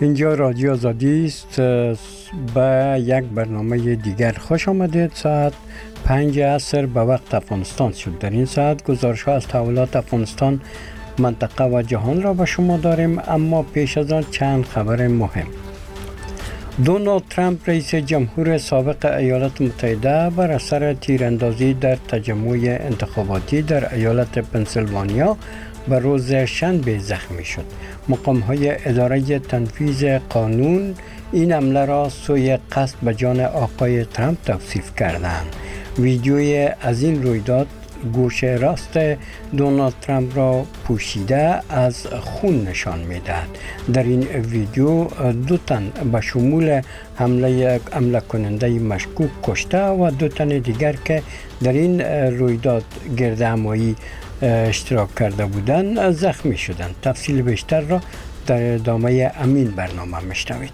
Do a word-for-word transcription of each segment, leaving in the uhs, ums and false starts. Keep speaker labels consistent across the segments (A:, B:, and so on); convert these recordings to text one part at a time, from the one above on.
A: اینجا رادیو آزادی است. به یک برنامه دیگر خوش آمدید. ساعت پنج عصر به وقت افغانستان شد. در این ساعت گزارش ها از تحولات افغانستان، منطقه و جهان را به شما داریم، اما پیش از آن چند خبر مهم. دونالد ترامپ رئیس جمهور سابق ایالات متحده بر اثر تیراندازی در تجمع انتخاباتی در ایالت پنسیلوانیا به روز شنبه زخمی شد. مقام‌های اداره تنفیذ قانون این حمله را سوی قصد به جان آقای ترامپ توصیف کردند. ویدیوی از این رویداد گوش راست دونالد ترامپ را پوشیده از خون نشان می‌دهد. در این ویدیو دو تن به شمول حمله حمله کننده مشکوک کشته و دو تن دیگر که در این رویداد گردهمایی اشتراک کرده بودند زخمی شدند. تفصیل بیشتر را در ادامه امین برنامه میشنوید.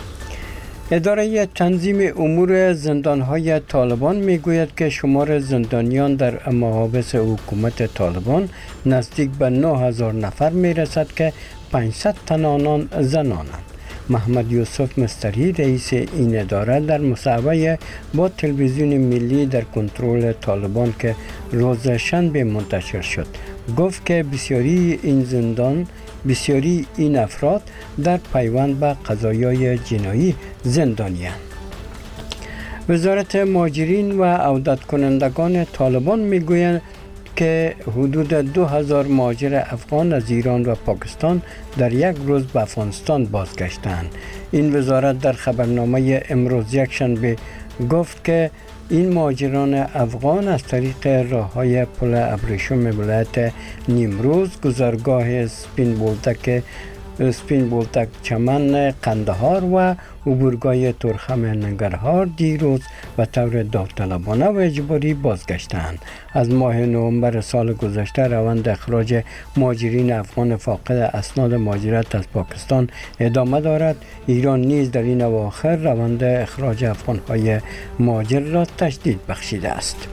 A: اداره تنظیم امور زندانهای طالبان میگوید که شمار زندانیان در محابس حکومت طالبان نزدیک به نه هزار نفر میرسد که پانصد تن آنان زنانند. محمد یوسف مستری رئیس این اداره در مصاحبه با تلویزیون ملی در کنترل طالبان که روز شنبه منتشر شد گفت که بسیاری این زندان بسیاری این افراد در پیوند به قضایای جنایی زندانی‌اند. وزارت مهاجرین و عودت کنندگان طالبان میگوید که حدود دو هزار مهاجر افغان از ایران و پاکستان در یک روز به افغانستان بازگشتند. این وزارت در خبرنامه امروز یک شنبه گفت که این مهاجران افغان از طریق راه‌های پل ابریشم ولایت نیمروز، گذرگاه سپین بولتک سپین بولتک چمن قندهار و عبورگاه تورخم ننگرهار دیروز و طور داوطلبانه و اجباری بازگشتند. از ماه نوامبر سال گذشته روند اخراج مهاجرین افغان فاقد اسناد مهاجرت از پاکستان ادامه دارد. ایران نیز در این اواخر روند اخراج افغان‌های مهاجر را تشدید بخشیده است.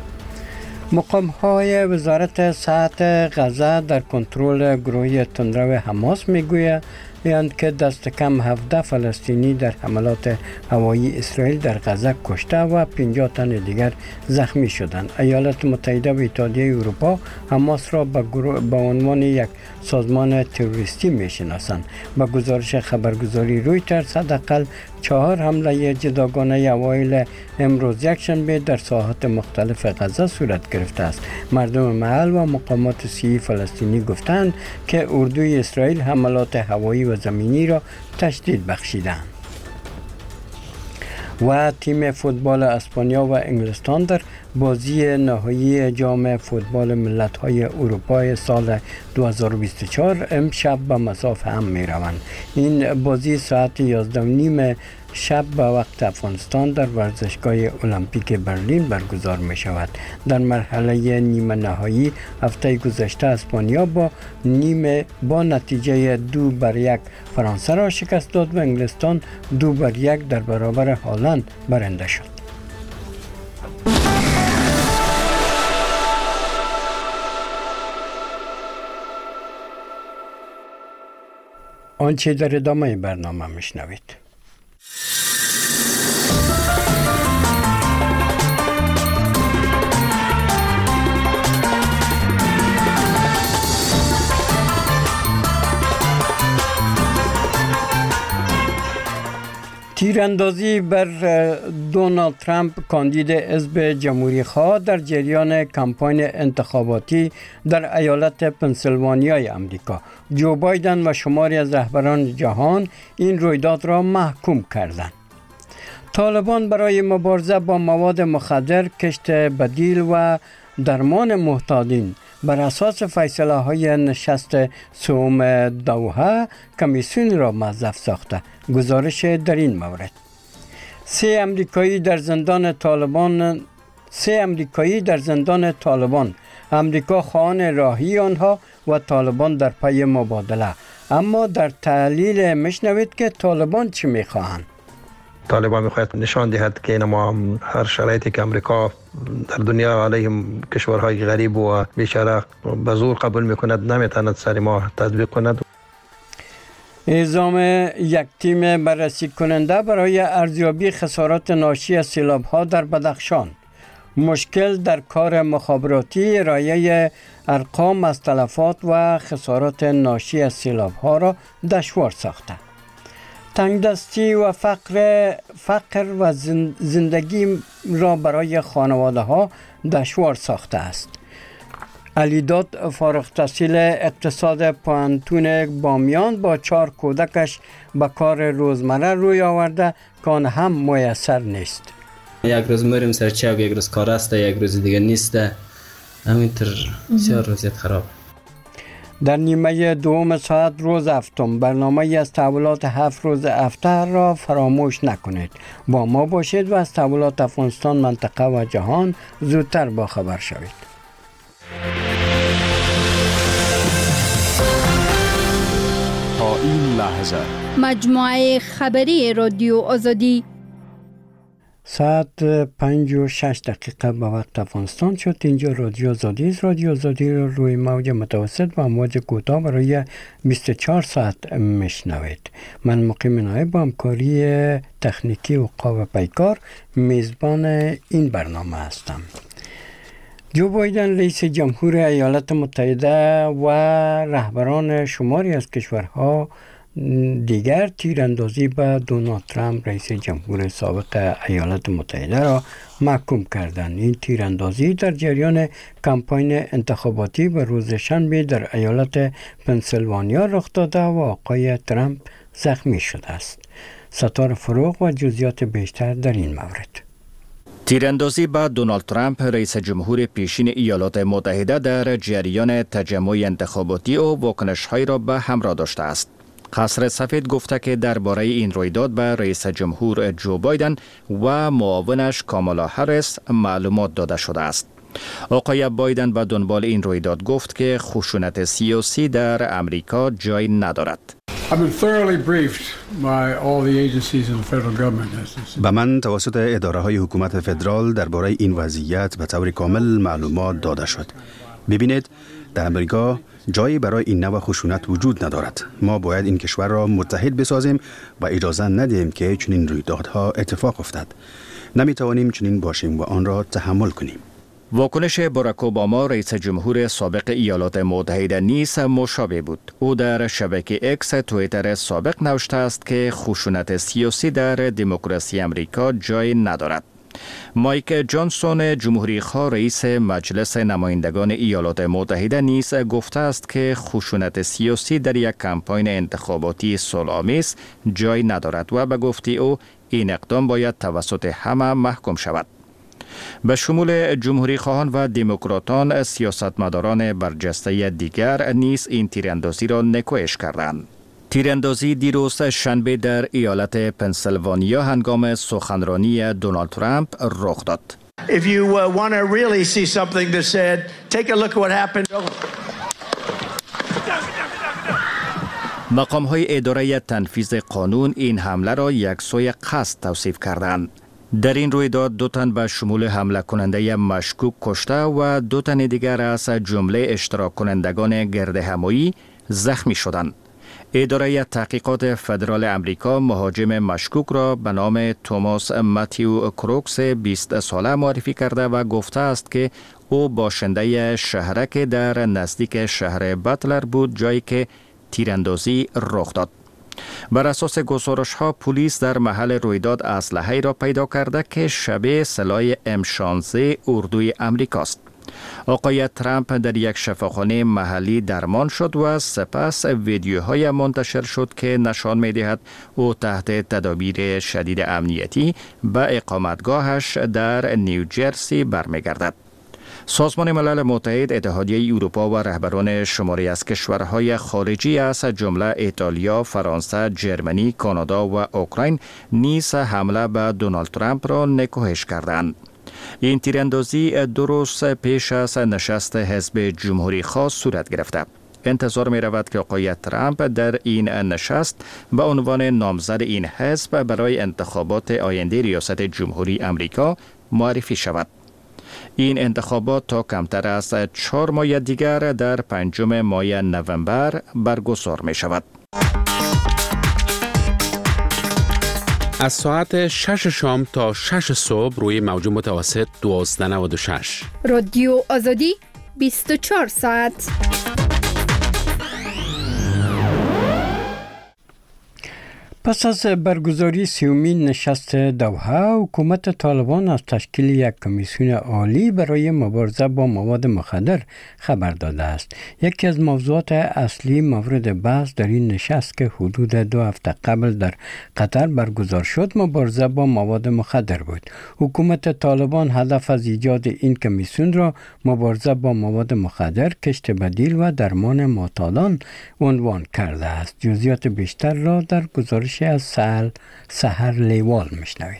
A: مقام‌های وزارت صحت غزه در کنترل گروه تندرو حماس میگویند که دست کم هفده فلسطینی در حملات هوایی اسرائیل در غزه کشته و پنجاه تن دیگر زخمی شدند. ایالات متحده و اتحادیه اروپا حماس را به با عنوان یک سازمان تروریستی میشناسند. با گزارش خبرگزاری رویترز حداقل چهار حمله جداگانه اوایل امروز یکشنبه در ساحات مختلف غزه صورت گرفته است. مردم محل و مقامات سیاسی فلسطینی گفتند که اردوی اسرائیل حملات هوایی و زمینی را تشدید بخشیدند. و تیم فوتبال اسپانیا و انگلستان در بازی نهایی جام فوتبال ملت‌های اروپا سال دو هزار و بیست و چهار امشب به مصاف هم می‌روند. این بازی ساعت یازده و نیم شب به وقت افغانستان در ورزشگاه المپیک برلین برگزار می شود. در مرحله نیمه نهایی هفته گذشته اسپانیا با نیمه با نتیجه دو بر یک فرانسه را شکست داد و انگلستان دو بر یک در برابر هلند برنده شد. آنچه در ادامه برنامه میشنوید. تیراندازی بر دونالد ترامپ کاندید حزب جمهوری خواه در جریان کمپاین انتخاباتی در ایالت پنسیلوانیای امریکا. جو بایدن و شماری از رهبران جهان این رویداد را محکوم کردند. طالبان برای مبارزه با مواد مخدر، کشت بدیل و درمان محتاجین بر اساس فیصله های نشست سوم دوحه کمیسیون را موظف ساخته. گزارش در این مورد: سه امریکایی در زندان طالبان سه امریکایی در زندان طالبان امریکا خواهان راهی آنها و طالبان در پی مبادله. اما در تحلیل میشنوید که طالبان چی میخواهند.
B: طالبان میخواهد نشان دهد که ما هر شرایطی که امریکا در دنیا علیه کشورهای غریب و بیچاره به زور قبول میکند نمیتواند سر ما تطبیق کند.
A: اعزام یک تیم بررسی کننده برای ارزیابی خسارات ناشی از سیلاب‌ها در بدخشان. مشکل در کار مخابراتی ارائه ارقام از تلفات و خسارات ناشی از سیلاب‌ها را دشوار ساخته. تنگدستی و فقر فقر و زندگی را برای خانواده ها دشوار ساخته است. علیداد فارغ التحصیل اقتصاد پانتون بامیان با چهار کودکش به کار روزمره روی آورده که آن هم میسر نیست.
C: یک روز میریم سر چوب، یک روز کار است، یک روز دیگه نیست. همینطور بسیار وضعیت خراب.
A: در نیمه دوم ساعت روز هفتم برنامه از تحولات هفت روز هفته را فراموش نکنید. با ما باشید و از تحولات افغانستان، منطقه و جهان زودتر باخبر شوید.
D: تا این لحظه
E: مجموعه خبری رادیو آزادی
A: ساعت پنج و شش دقیقه به وقت افغانستان شد. اینجا رادیو آزادی است. رادیو آزادی را روی موج متوسط و موج کوتاه برای بیست و چهار ساعت میشنوید. من مقیم نایب با همکاری تکنیکی و قاو پیکار میزبان این برنامه هستم. جو بایدن رئیس جمهور ایالات متحده و رهبران شماری از کشورها دیگر تیراندازی به دونالد ترامپ رئیس جمهور سابق ایالات متحده را محکوم کردند. این تیراندازی در جریان کمپاین انتخاباتی به روز شنبه در ایالت پنسیلوانیا رخ داده و آقای ترامپ زخمی شده است. ستار فروغ و جزئیات بیشتر در این مورد.
F: تیراندازی به دونالد ترامپ رئیس جمهور پیشین ایالات متحده در جریان تجمع انتخاباتی او واکنش‌هایی را به همراه داشته است. قصر سفید گفته که درباره این رویداد به رئیس جمهور جو بایدن و معاونش کامالا هریس معلومات داده شده است. آقای بایدن به دنبال این رویداد گفت که خشونت سیاسی در امریکا جای ندارد.
D: به من توسط اداره های حکومت فدرال درباره این وضعیت به طور کامل معلومات داده شد. ببینید، در امریکا جایی برای این نوع خشونت وجود ندارد. ما باید این کشور را متحد بسازیم و اجازه ندهیم که چنین رویدادها اتفاق افتد. نمی توانیم چنین باشیم و آن را تحمل کنیم.
F: واکنش باراک اوباما رئیس جمهور سابق ایالات متحده نیز مشابه بود. او در شبکه اکس توییتر سابق نوشته است که خشونت سیاسی در دموکراسی امریکا جای ندارد. مایک جانسون جمهوری‌خواه رئیس مجلس نمایندگان ایالات متحده نیز گفته است که خشونت سیاسی در یک کمپاین انتخاباتی صلح‌آمیز جای ندارد و به گفته او این اقدام باید توسط همه محکوم شود. به شمول جمهوری خواهان و دموکراتان، سیاستمداران برجسته دیگر نیز این تیراندازی را نکوهش کردند. تیراندازی دیروز شنبه در ایالت پنسیلوانیا هنگام سخنرانی دونالد ترامپ رخ داد.
G: If you uh, want to really see something that said, take a look at what happened.
F: مقام های اداره تنفیذ قانون این حمله را یکسوی قصد توصیف کردند. در این رویداد دو تن به شمول حمله کننده مشکوک کشته و دو تن دیگر از جمله اشتراک کنندگان گرد همایی زخمی شدند. اداره تحقیقات فدرال امریکا مهاجم مشکوک را به نام توماس متیو کروکس بیست ساله معرفی کرده و گفته است که او باشنده شهرک در نزدیک شهر باتلر بود، جایی که تیراندازی رخ داد. بر اساس گزارش ها پلیس در محل رویداد اسلحه‌ای را پیدا کرده که شبیه سلاح ام شانزده اردوی امریکاست. آقای ترامپ در یک شفاخانه محلی درمان شد و سپس ویدیوهای منتشر شد که نشان می‌دهد او تحت تدابیر شدید امنیتی به اقامتگاهش در نیوجرسی برمیگردد. سازمان ملل متحد، اتحادیه اروپا و رهبران شماری از کشورهای خارجی از جمله ایتالیا، فرانسه، جرمنی، کانادا و اوکراین نیز حمله به دونالد ترامپ را نکوهش کردند. این تیراندازی دو روز پیش از نشست حزب جمهوری خواست صورت گرفته. انتظار می رود که آقای ترامپ در این نشست به عنوان نامزد این حزب برای انتخابات آینده ریاست جمهوری امریکا معرفی شود. این انتخابات تا کمتر از چهار ماه دیگر در پنجم ماه نوامبر برگزار می شود.
H: از ساعت شش شام تا شش صبح روی موج متوسط دوازده و نود و شش.
E: رادیو آزادی بیست و چهار ساعت.
A: پس از برگزاری سیومین نشست دوحه، حکومت طالبان از تشکیل یک کمیسیون عالی برای مبارزه با مواد مخدر خبر داده است. یکی از موضوعات اصلی مورد بحث در این نشست که حدود دو هفته قبل در قطر برگزار شد، مبارزه با مواد مخدر بود. حکومت طالبان هدف از ایجاد این کمیسیون را مبارزه با مواد مخدر، کشت بدیل و درمان معتادان عنوان کرده است. جزئیات بیشتر را در گزارش از سال سحر لیوال میشنوید.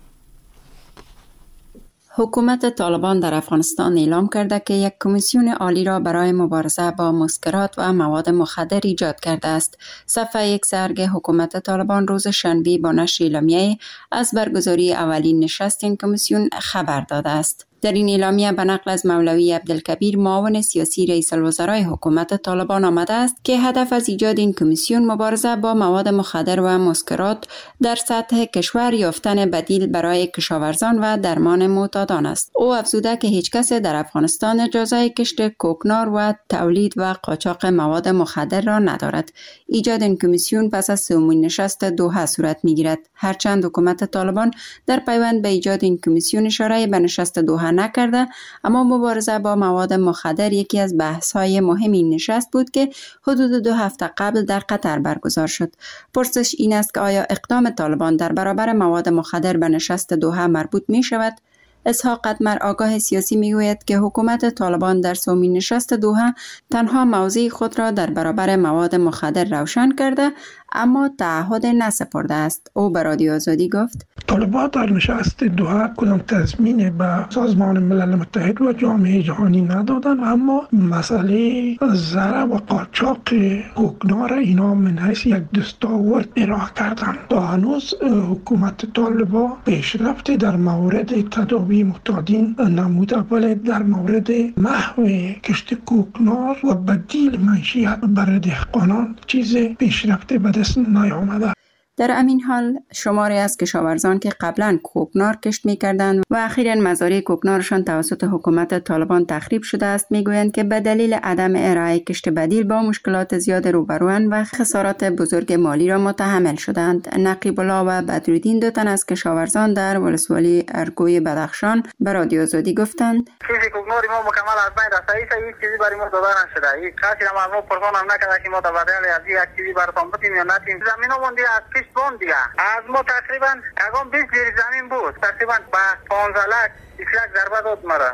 I: حکومت طالبان در افغانستان اعلام کرده که یک کمیسیون عالی را برای مبارزه با مسکرات و مواد مخدر ایجاد کرده است. صفحه یک سرگ حکومت طالبان روز شنبه با نشر اعلامیه از برگزاری اولین نشست این کمیسیون خبر داده است. در این اعلامیه به نقل از مولوی عبدالکبیر معاون سیاسی رئیس الوزرای حکومت طالبان آمده است که هدف از ایجاد این کمیسیون مبارزه با مواد مخدر و مسکرات در سطح کشور، یافتن بدیل برای کشاورزان و درمان معتادان است. او افزوده که هیچ کس در افغانستان اجازه کشت کوکنار و تولید و قاچاق مواد مخدر را ندارد. ایجاد این کمیسیون پس از سومین نشست دوحه صورت میگیرد. هرچند حکومت طالبان در پیوند به ایجاد این کمیسیون اشاره به نشست دوحه نکرده، اما مبارزه با مواد مخدر یکی از بحث‌های مهم این نشست بود که حدود دو هفته قبل در قطر برگزار شد. پرسش این است که آیا اقدام طالبان در برابر مواد مخدر به نشست دوحه مربوط می شود؟ اسحاق قدمر، آگاه سیاسی، میگوید که حکومت طالبان در سومین نشست دوحه تنها موضع خود را در برابر مواد مخدر روشن کرده، اما تعهد نسپرده است. او به رادیو آزادی گفت:
J: طالبان در نشست دوحه کدام تضمین به سازمان ملل متحد و جامعه جهانی ندادند، اما مسئله ضرر و قاچاق کوکنار اینا من حیث یک دستاورد ارائه کردند. تا هنوز حکومت طالبان پیشرفت در مورد تداوی معتادین نموده، ولی در مورد محو کشت کوکنار و بدیل منشیت برای دهقانان چیز پیشرفت به دست نیامده.
I: در همین حال شماری از کشاورزان که قبلا کوکنار کشت می‌کردند و اخیراً مزارع کوکنارشان توسط حکومت طالبان تخریب شده است، میگویند که به دلیل عدم ارائه کشت بدیل با مشکلات زیاد روبروان و خسارات بزرگ مالی را متحمل شدند. نقیب الله و بدرالدین، دو تن از کشاورزان در ولسوالی ارگوی بدخشان، به رادیو آزادی گفتند:
K: چیزی کوکنار ما مکمل از بین رفته، هیچ چیزی برای ما داده نشده. هیچ کسی هم ما پرسان هم نکرده که ما در بدل از یک چیزی براتون بدیم یا ندیم. زمینمون دیگه از پیش بون دیگه از ما تقریبا اگم بیست جری زمین بود، تقریبا با پانزده لک بیست لک ضربه داد مرا.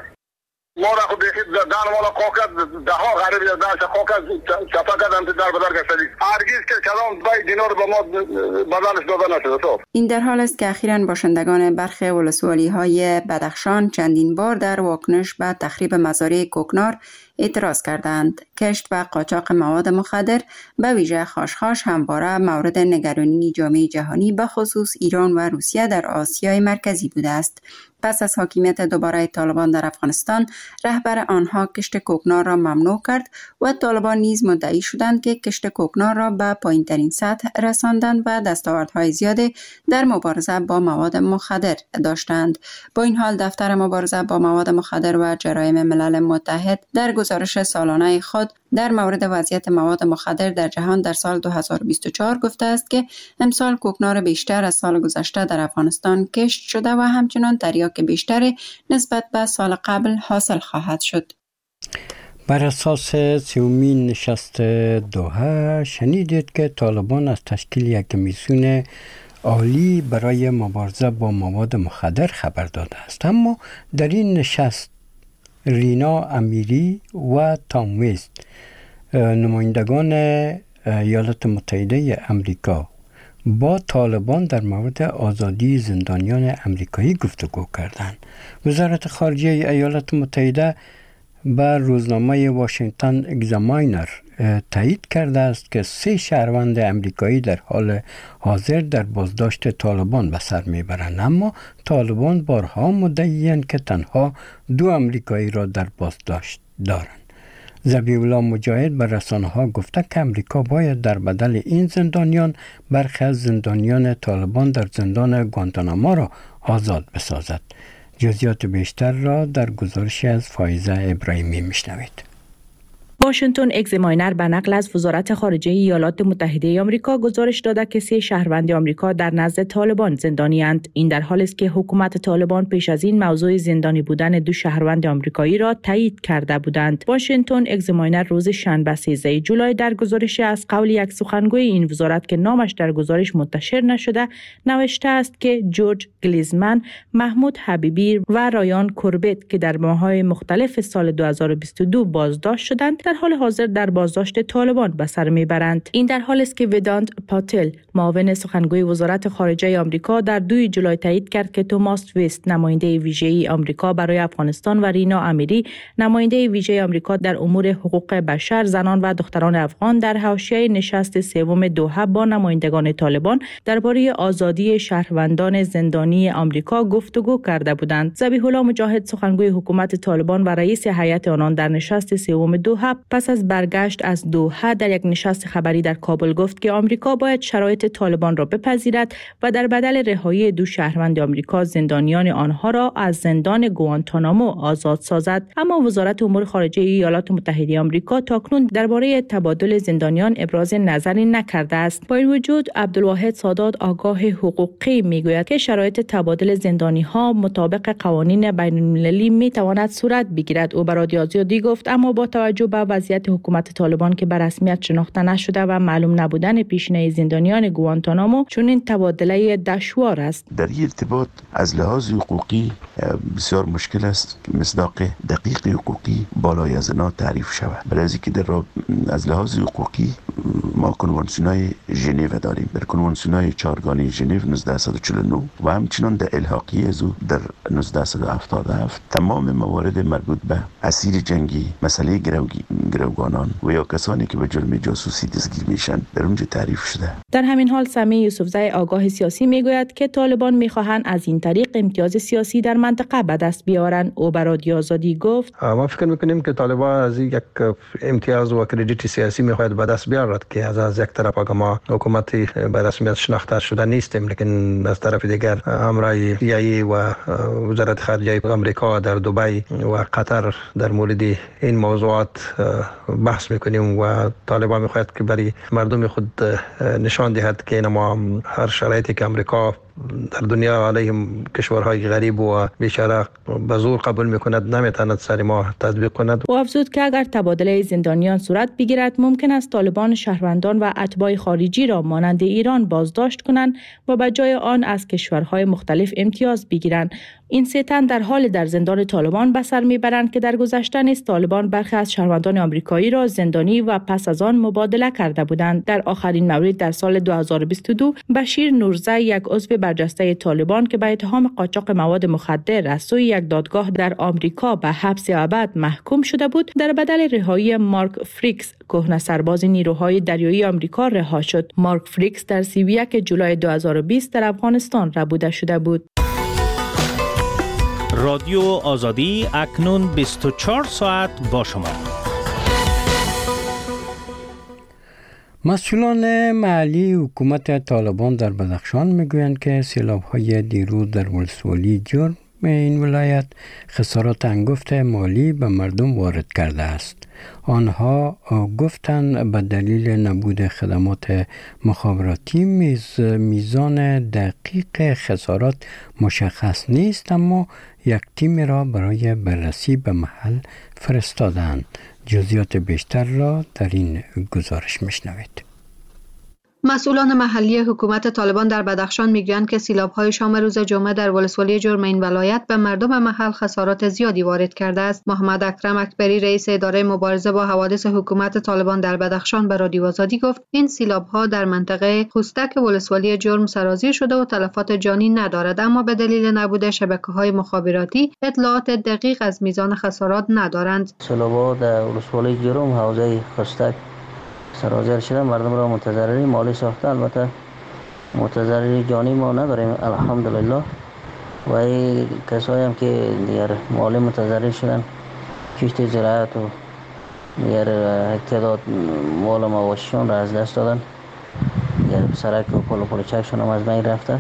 L: ما را خود دیگه دان مولا کوکت ده ها غریب داشت کوکت چپا کردن در بدر گشتید. هرگز که کلام بای دینار به ما بدلش داده نشده. تو
I: این در حال است که اخیراً باشندگان برخی ولسوالی های بدخشان چندین بار در واکنش به تخریب مزارع کوکنار اعتراض کردند. کشت و قاچاق مواد مخدر به ویژه خاشخاش همواره مورد نگرانی جامعه جهانی به خصوص ایران و روسیه در آسیای مرکزی بوده است. پس از حاکمیت دوباره طالبان در افغانستان، رهبر آنها کشت کوکنار را ممنوع کرد و طالبان نیز مدعی شدند که کشت کوکنار را به پایین‌ترین سطح رساندند و دستاوردهای زیادی در مبارزه با مواد مخدر داشتند. با این حال دفتر مبارزه با مواد مخدر و جرایم ملل متحد در گزارش سالانه خود در مورد وضعیت مواد مخدر در جهان در سال دو هزار و بیست و چهار گفته است که امسال کوکنار بیشتر از سال گذشته در افغانستان کشت شده و همچنان تریاک بیشتری نسبت به سال قبل حاصل خواهد شد.
A: بر اساس سومین نشست دوحه شنیدید که طالبان از تشکیل یک کمیسیون عالی برای مبارزه با مواد مخدر خبر داده است. اما در این نشست رینا امیری و تام ویست، نمایندگان ایالات متحده امریکا، با طالبان در مورد آزادی زندانیان امریکایی گفتگو کردند. وزارت خارجه ایالات متحده به روزنامه واشنگتن اگزاماینر تایید کرده است که سه شهروند امریکایی در حال حاضر در بازداشت طالبان به سر میبرند، اما طالبان بارها مدعی‌اند که تنها دو امریکایی را در بازداشت دارند. ذبیح الله مجاهد به رسانه‌ها گفته که امریکا باید در بدل این زندانیان برخی از زندانیان طالبان در زندان گوانتانامو را آزاد بسازد. جزئیات بیشتر را در گزارشی از فایزه ابراهیمی میشنوید.
M: واشنگتن اگزماینر به نقل از وزارت خارجه ایالات متحده آمریکا گزارش داده که سه شهروند آمریکا در نزد طالبان زندانی اند. این در حالی است که حکومت طالبان پیش از این موضوع زندانی بودن دو شهروند آمریکایی را تایید کرده بودند. واشنگتن اگزماینر روز شنبه سیزده جولای در گزارش از قول یک سخنگوی این وزارت که نامش در گزارش منتشر نشده نوشته است که جورج گلیزمن، محمود حبیبی و رایان کوربت که در ماه‌های مختلف سال دو هزار و بیست و دو بازداشت شدند در حال حاضر در بازداشت طالبان به سر میبرند. این در حالی است که ودانت پاتل، معاون سخنگوی وزارت خارجه آمریکا، در دو جولای تایید کرد که توماس ویست، نماینده ویژه آمریکا برای افغانستان، و رینا امیری، نماینده ویژه آمریکا در امور حقوق بشر، زنان و دختران افغان، در حاشیه نشست سوم دوحه با نمایندگان طالبان درباره آزادی شهروندان زندانی آمریکا گفتگو کرده بودند. ذبیح الله مجاهد، سخنگوی حکومت طالبان و رئیس هیئت آنان، در نشست سوم دوحه پس از برگشت از دوحه در یک نشست خبری در کابل گفت که آمریکا باید شرایط طالبان را بپذیرد و در بدل رهایی دو شهروند آمریکا زندانیان آنها را از زندان گوانتانامو آزاد سازد. اما وزارت امور خارجه ایالات متحده آمریکا تاکنون درباره تبادل زندانیان ابراز نظری نکرده است. با این وجود عبدالواحد سادات، آگاه حقوقی، میگوید که شرایط تبادل زندانی ها مطابق قوانین بین المللی می تواند صورت بگیرد. او به رادیو آزادی گفت اما با توجه به وضعیت حکومت طالبان که به رسمیت شناخته نشده و معلوم نبودن پیشینه زندانیان گوانتانامو، چون این تبادله دشوار است.
N: در این ارتباط از لحاظ حقوقی بسیار مشکل است که مصداق دقیق حقوقی بالای از اینا تعریف شود. برای اینکه در از لحاظ حقوقی ما کنوانسیونای ژنو داریم. در کنوانسیونای چهارگانه ژنو نوزده صد و چهل و نه و همچنان در الحاقیه از او در نوزده صد و هفتاد و هفت تمام موارد مربوط به اسیر جنگی، مسئله گروگی گروگانان و یا کسانی که به جرم جاسوسی دستگیر میشن در اونجا تعریف شده.
M: در همین حال سمیع یوسفزی، آگاه سیاسی، میگوید که طالبان میخواهند از این طریق امتیاز سیاسی در منطقه به دست بیارن. او به رادیو آزادی گفت
B: ما فکر میکنیم که طالبان از یک امتیاز و کردیت سیاسی میخواهد به دست بیارد که از از یک طرف اگر ما حکومتی به رسمیت شناخته شده نیستیم، لیکن از طرف دیگر همراه ای و وزارت خارجه آمریکا در دبی و قطر در مورد این موضوعات بحث میکنیم و طالبان میخواهد که برای مردم خود نشان دهد که ما هر شرایطی که امریکا در دنیا علیهم کشورهای غریب و بیچاره به زور قبول میکند نمیتواند سر ما تطبیق کند.
M: و افزود که اگر تبادله زندانیان صورت بگیرد ممکن است طالبان شهروندان و اتباع خارجی را مانند ایران بازداشت کنند و به جای آن از کشورهای مختلف امتیاز بگیرند. این سه تن در حال در زندان طالبان به سر میبرند که در گذشته نیز طالبان برخی از شهروندان آمریکایی را زندانی و پس از آن مبادله کرده بودند. در آخرین مورد در سال دو هزار و بیست و دو بشیر نورزی، یک عضو برجسته طالبان که به اتهام قاچاق مواد مخدر از سوی یک دادگاه در آمریکا به حبس ابد محکوم شده بود، در بدل رهایی مارک فریکس، کهنه سرباز نیروهای دریایی آمریکا، رها شد. مارک فریکس در سی و یک جولای دو هزار و بیست در افغانستان ربوده شده بود.
O: رادیو آزادی اکنون بیست و چهار ساعت با شما.
A: مسئولان محلی حکومت طالبان در بدخشان میگویند که سیلاب‌های دیروز در ولسوالی جرم این ولایت خسارات انگفت مالی به مردم وارد کرده است. آنها گفتند به دلیل نبود خدمات مخابراتی میز میزان دقیق خسارات مشخص نیست، اما یک تیم را برای بررسی به محل فرستادند. جزئیات بیشتر را در این گزارش میشنوید.
P: مسئولان محلی حکومت طالبان در بدخشان میگویند که سیلاب‌های شام روز جمعه در ولسوالی جرم این ولایت به مردم محل خسارات زیادی وارد کرده است. محمد اکرم اکبری، رئیس اداره مبارزه با حوادث حکومت طالبان در بدخشان، به رادیو آزادی گفت این سیلاب‌ها در منطقه خوستک ولسوالی جرم سرازیر شده و تلفات جانی ندارد، اما به دلیل نبود شبکه‌های مخابراتی اطلاعات دقیق از میزان خسارات ندارند.
Q: سیلاب‌ها در ولسوالی جرم حوزه خوستک سرازیر شده، مردم را متضرری مالی ساخته. البته متضرری جانی ما نداریم الحمدلله، و این کسایی هم که دیگر مالی متضرر شدن، کشت زراعت و دیگر تعداد مال مواشیشان را از دست دادن، دیگر سرک و پل و پل چکشان هم از بین رفته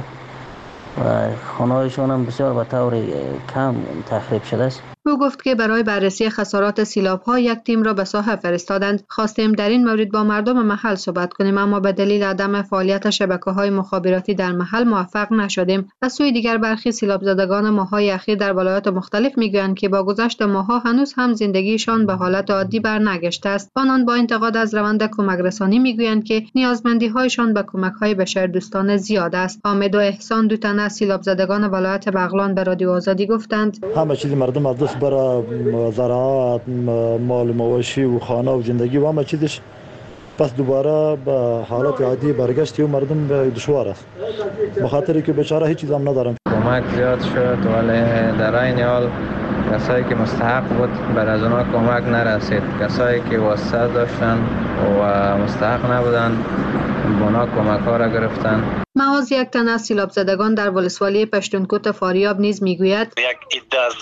Q: و خانه‌هایشان هم بسیار به طور کم تخریب شده است.
P: او گفت که برای بررسی خسارات سیلاب‌ها یک تیم را به ساحه فرستادند. خواستیم در این مورد با مردم محل صحبت کنیم، اما به دلیل عدم فعالیت شبکه‌های مخابراتی در محل موفق نشدیم. از سوی دیگر برخی سیلاب زدگان ماه‌های اخیر در ولایات مختلف میگویند که با گذشت ماه‌ها هنوز هم زندگیشان به حالت عادی برنگشته است. آنان با انتقاد از روند کمک رسانی میگویند که نیازمندی‌هایشان به کمک‌های بشردوستانه زیاد است. حامد و احسان دو تن از سیلاب زدگان ولایت بغلان به رادیو آزادی گفتند:
R: همه چیز مردم از دست برای زراعت، مال مواشی و خانه و زندگی و همه چیزش پس دوباره به حالت عادی برگشت و مردم دشوار است، به خاطر که بیچاره هیچ چیز هم ندارن.
S: کمک زیاد شد ولی در این حال کسایی که مستحق بود بر از اونا کمک نرسید. کسایی که واسطه داشتن و مستحق نبودن اونا کمک ها را گرفتن.
P: معاذ یک تن از سیلاب زدگان در ولسوالی پشتونکوت فاریاب نیز میگوید:
T: یک عده از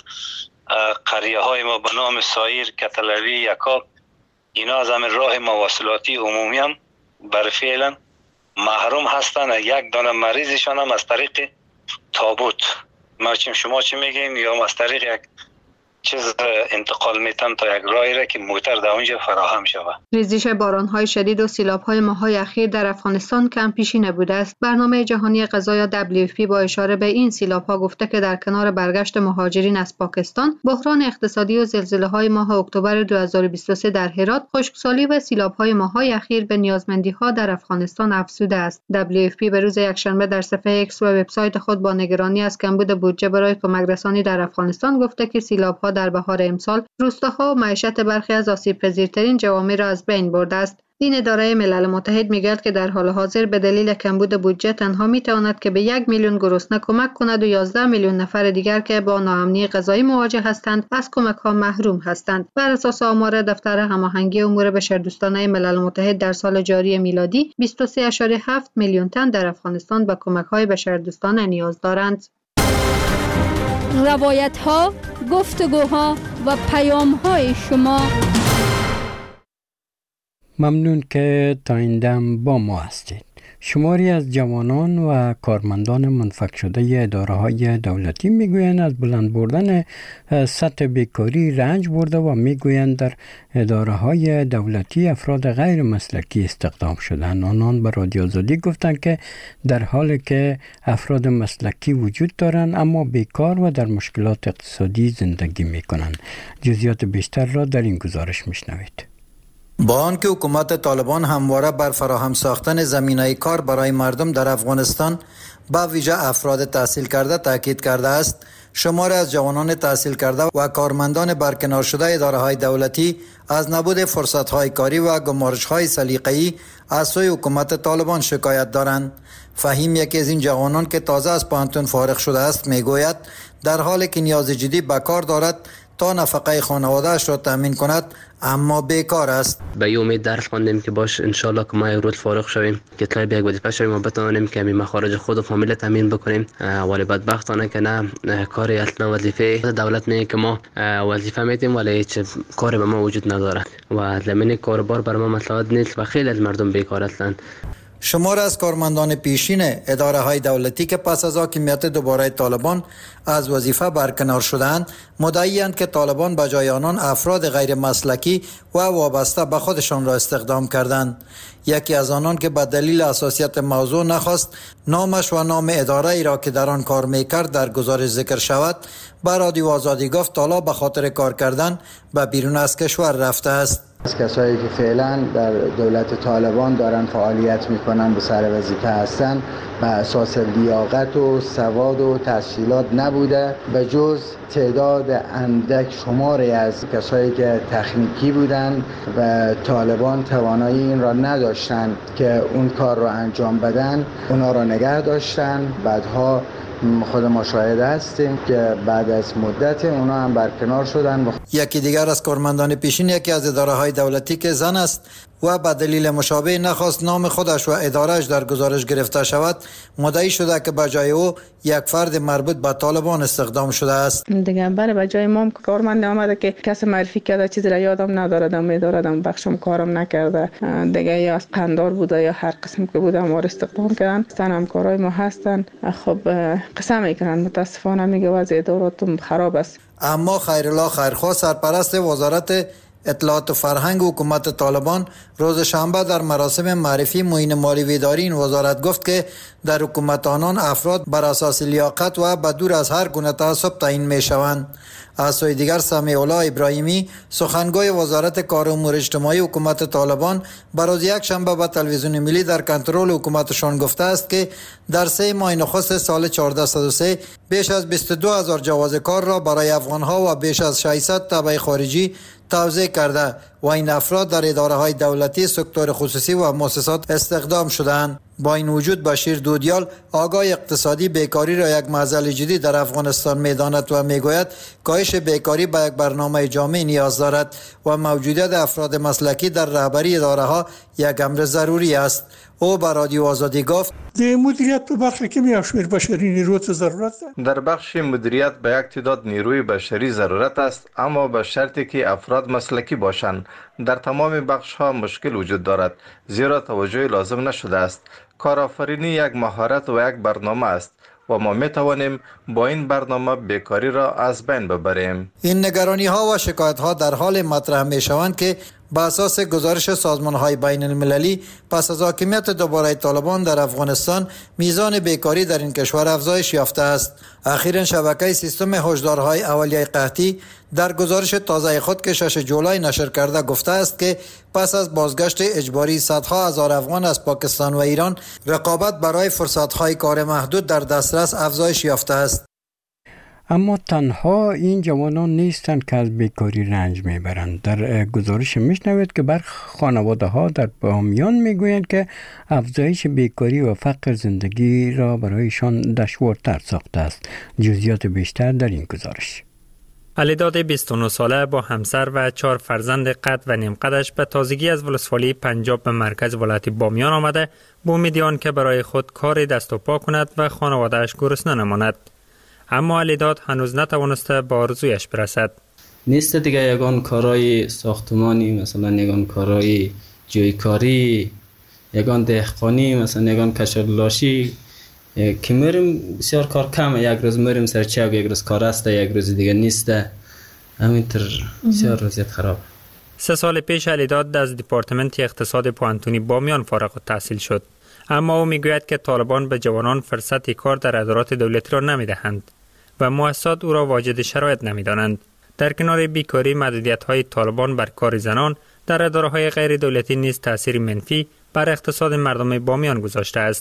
T: قریه های ما به نام سایر، کتلوی، یکاب، اینا از همین راه مواصلاتی عمومی هم بر فعلا محروم هستند. یک دانه مریضشان هم از طریق تابوت، ما چیم شما چی میگین، یا از طریق یک چیز انتقال میتن تا یک راهی را که موتر در اونجا فراهم شود.
P: ریزش باران‌های شدید و سیلاب‌های ماه‌های اخیر در افغانستان کم پیشی نبوده است. برنامه جهانی غذا یا دبلیو اف پی با اشاره به این سیلاب‌ها گفته که در کنار برگشت مهاجرین از پاکستان، بحران اقتصادی و زلزله‌های ماه اکتبر دو هزار و بیست و سه در هرات، خشکسالی و سیلاب‌های ماه‌های اخیر به نیازمندی‌ها در افغانستان افزوده است. دبلیو اف پی به روز یکشنبه در صفحه ایکس و وبسایت خود با نگرانی از کمبود بودجه برای کمک رسانی در افغانستان گفته که سیلاب‌ها در بهار امسال روستاها و معیشت برخی از آسیب‌پذیرترین جوامع را از بین برده است. این اداره ملل متحد میگوید که در حال حاضر به دلیل کمبود بودجه تنها میتواند که به یک میلیون گرسنه کمک کند و یازده میلیون نفر دیگر که با ناامنی غذایی مواجه هستند از کمک‌ها محروم هستند. بر اساس آمار دفتر هماهنگی امور بشردوستانه ملل متحد در سال جاری میلادی بیست و سه ممیز هفت میلیون تن در افغانستان به کمک‌های بشردوستانه نیاز دارند.
E: روایت‌ها، گفتگوها و پیام‌های شما.
A: ممنون که تا این دم با ما هستید. شماری از جوانان و کارمندان منفک شده اداره‌های دولتی میگویند از بلند بردن سطح بیکاری رنج برده و میگویند در اداره‌های دولتی افراد غیر مسلکی استخدام شدند. آنان به رادیو آزادی گفتند که در حالی که افراد مسلکی وجود دارند اما بیکار و در مشکلات اقتصادی زندگی میکنند. جزئیات بیشتر را در این گزارش میشنوید.
U: با آنکه حکومت طالبان همواره بر فراهم ساختن زمینه کار برای مردم در افغانستان با ویژه افراد تحصیل کرده تاکید کرده است، شماری از جوانان تحصیل کرده و کارمندان برکنار شده اداره‌های دولتی از نبود فرصت‌های کاری و گمارش‌های سلیقه‌ای از سوی حکومت طالبان شکایت دارند. فهیم، یکی از این جوانان که تازه از پانتون فارغ شده است، میگوید در حالی که نیاز جدی به کار دارد تا نفقه خانواده‌اش را تامین کند اما بیکار است.
C: به یه امید درس خواندیم که باش انشالله که ما یک روز فارغ شویم که طلب یک وظیفه شویم و بتوانیم که مخارج خود و فامیل تامین بکنیم. ولی بدبختانه که نه، کاری اصلا وظیفه دولت میگه که ما وظیفه میدیم ولی هیچ کاری به ما وجود نداره و زمین کاربار بر ما مصلحت نیست و خیلی از مردم بیکار هستند.
U: شمار از کارمندان پیشین اداره های دولتی که پس از حاکمیت دوباره طالبان از وظیفه برکنار شدند مدعی‌اند که طالبان به جای آنان افراد غیر مسلکی و وابسته به خودشان را استخدام کردند. یکی از آنان که به دلیل حساسیت موضوع نخواست نامش و نام اداره ای را که در آن کار میکرد در گزارش ذکر شود، به رادیو آزادی گفت حالا به خاطر کار کردن به بیرون از کشور رفته است.
V: از کسایی که فعلا در دولت طالبان دارن فعالیت میکنن به سر وظیفه هستن به اساس لیاقت و سواد و تحصیلات نبوده، به جز تعداد اندک شماری از کسایی که تکنیکی بودن و طالبان توانایی این را نداشتن که اون کار را انجام بدن، اونا را نگه داشتن. بعدها خود ما شاهد هستیم که بعد از مدت اونا هم برکنار شدن.
U: یکی دیگر از کارمندان پیشین یکی از اداره های دولتی که زن است و به دلیل مشابه نخواست نام خودش و ادارهش در گزارش گرفته شود، مدعی شده که به جای او یک فرد مربوط به طالبان استخدام شده است.
D: دیگه برای به جای ما کارمند آمده که کس معرفی کرده چیزی را یادم نداره، میدارم بخشم کارم نکرده، دیگه یا از قندار بوده یا هر قسم که بوده ما را استخدام کردن. استن همکارای ما هستن، خب قسم میکنن متاسفانه میگه وضع اداراتم خراب است.
U: اما خیرالله خیرخواه سرپرست وزارت اطلاعات و فرهنگ حکومت طالبان روز شنبه در مراسم معرفی معین مالی و اداری این وزارت گفت که در حکومت آنان افراد بر اساس لیاقت و بدور از هر گونه تعصب تعیین می شوند. از سوی دیگر سمیع الله ابراهیمی سخنگوی وزارت کار و امور اجتماعی حکومت طالبان بروز یک شنبه به تلویزیون ملی در کنترل حکومتشان گفته است که در سه ماه نخست سال چهارده صد و سه بیش از بیست و دو هزار جواز کار را برای افغانها و بیش از ششصد تبع خارجی توزیع کرده و این افراد در اداره های دولتی، سکتور خصوصی و مؤسسات استخدام شدند. با این وجود بشیر دودیال آگاه اقتصادی بیکاری را یک معضل جدی در افغانستان می‌داند و میگوید کاهش بیکاری به یک برنامه جامع نیاز دارد و موجودیت افراد مسلکی در رهبری اداره ها یک امر ضروری است. او به رادیو آزادی گفت
J: د مدیریت په برخه کې مې شمیر بشري نیرو ته ضرورت ده.
G: در بخش مدیریت به یک تعداد نیروی بشری ضرورت است، اما به شرطی که افراد مسلکی باشند. در تمام بخش ها مشکل وجود دارد زیرا توجه لازم نشده است. کارآفرینی یک مهارت و یک برنامه است و ما می توانیم با این برنامه بیکاری را از بین ببریم.
U: این نگرانی ها و شکایت ها در حال مطرح می شوند که با اساس گزارش سازمان های بین المللی پس از حاکمیت دوباره طالبان در افغانستان میزان بیکاری در این کشور افزایش یافته است. اخیراً شبکه سیستم هشدارهای اولیه قحطی در گزارش تازه خود که شش جولای نشر کرده گفته است که پس از بازگشت اجباری صدها هزار افغان از پاکستان و ایران رقابت برای فرصت‌های کار محدود در دسترس افزایش یافته است.
A: اما تنها این جوانان نیستند که از بیکاری رنج میبرند. در گزارش میشنوید که برخی خانواده ها در بامیان میگویند که افزایش بیکاری و فقر زندگی را برایشان دشوارتر ساخته است. جزئیات بیشتر در این گزارش.
W: علیداد بیست و نه ساله با همسر و چهار فرزند قد و نیم قدش به تازگی از ولسوالی پنجاب به مرکز ولایت بامیان آمده با امید آن که برای خود کار دست و پا کند و خانواده‌اش گرسنه نماند. اما علیداد هنوز نتوانسته به آرزویش برسد.
X: نیست دیگه یگان کارهای ساختمانی، مثلا یگان کارهای جویکاری، یگان دهقانی، مثلا یگان کشرلاشی که میریم بسیار کار کمه. یک روز میریم سرچاو، یک روز کار است، یک روز دیگه نیست. همینطور بسیار وضعیت خراب.
W: سه سال پیش علیداد از دپارتمنت اقتصاد پوهنتون بامیان فارغ التحصیل شد. اما او میگوید که طالبان به جوانان فرصت کار در ادارات دولتی را نمیدهند و مؤسسات او را واجد شرایط نمیدانند. در کنار بیکاری، محدودیت‌های طالبان بر کار زنان در اداره‌های غیر دولتی نیز تأثیر منفی بر اقتصاد مردم بامیان گذاشته است.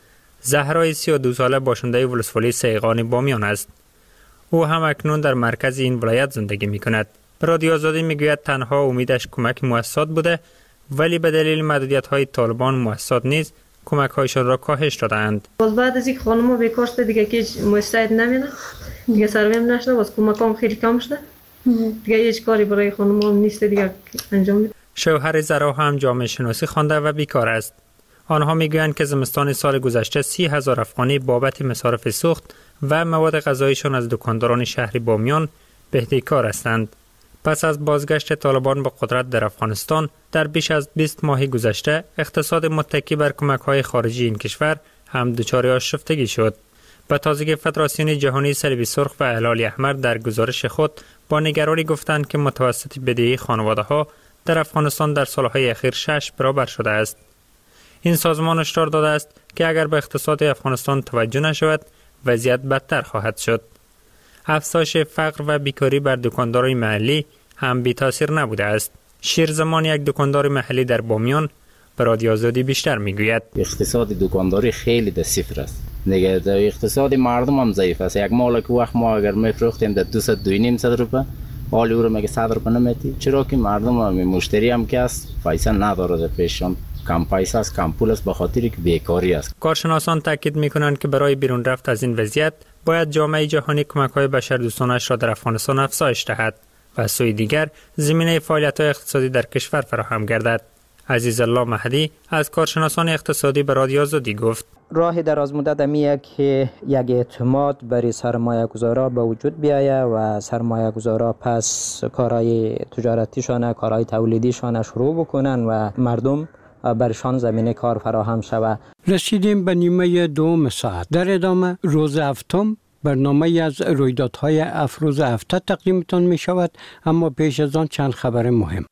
W: زهرای سی و دو ساله باشنده ولسوالی سیغان بامیان است. او هم اکنون در مرکز این ولایت زندگی می‌کند. به رادیو آزادی میگوید تنها امیدش کمک مؤسسات بوده، ولی به دلیل محدودیت‌های طالبان مؤسسات نیز کمک‌هایشان را کاهش دادند.
Y: باز بعد از اینکه خانم‌ها بیکار شده دیگه که مستعد نمی‌شن، دیگه سرویم نشده، باز کمکام خیلی کم شده. دیگه هیچ کاری برای خانم‌ها نیست دیگه انجام بده.
W: شوهر زرا هم جامعه شناسی خوانده و بیکار است. آنها میگویند که زمستان سال گذشته سی هزار افغانی بابت مصارف سوخت و مواد غذاییشان از دکانداران شهر بامیان بهته‌کار هستند. پس از بازگشت طالبان به قدرت در افغانستان در بیش از بیست ماه گذشته اقتصاد متکی بر کمک‌های خارجی این کشور هم دچار آشفتگی شد. به تازگی فدراسیون جهانی صلیب سرخ و هلال احمر در گزارش خود با نگرانی گفتند که متوسط بدهی خانواده‌ها در افغانستان در سالهای اخیر شش برابر شده است. این سازمان هشدار داده است که اگر به اقتصاد افغانستان توجه نشود وضعیت بدتر خواهد شد. افزایش فقر و بیکاری بر دکانداران محلی هم بی تاثیر نبوده است. شیرزمان یک دکاندار محلی در بامیان به رادیو آزادی بیشتر میگوید
Z: اقتصاد دکانداری خیلی در صفر است. نگه اقتصاد مردم هم ضعیف است. یک مال که وقت ما اگر میفروختیم در دویست و نیم صد روپیه، حالی او رو مگه صد روپیه نمیتی؟ چرا که مردم هم مشتری هم که است پیسه نداره در پیششان، کم پیسه است، کم پول است، به خاطر که بیکاری است.
W: کارشناسان تاکید میکنند که برای بیرون رفت از این وضعیت باید جامعه جهانی کمک‌های بشردوستانش را در افغانستان افزایش دهد و از سوی دیگر زمینه فعالیت‌های اقتصادی در کشور فراهم گردد. عزیز الله مهدی از کارشناسان اقتصادی به رادیو آزادی گفت
F: راه دراز مدت میه که یک اعتماد برای سرمایه گذارا به وجود بیایه و سرمایه گذارا پس کارهای تجارتیشان، کارهای تولیدیشان شروع بکنن و مردم برشان زمینه کار فراهم شود.
A: رسیدیم به نیمه دوم ساعت. در ادامه روز هفتم برنامه از رویدادهای افروز هفته تقدیمتان می شود، اما پیش از آن چند خبر مهم.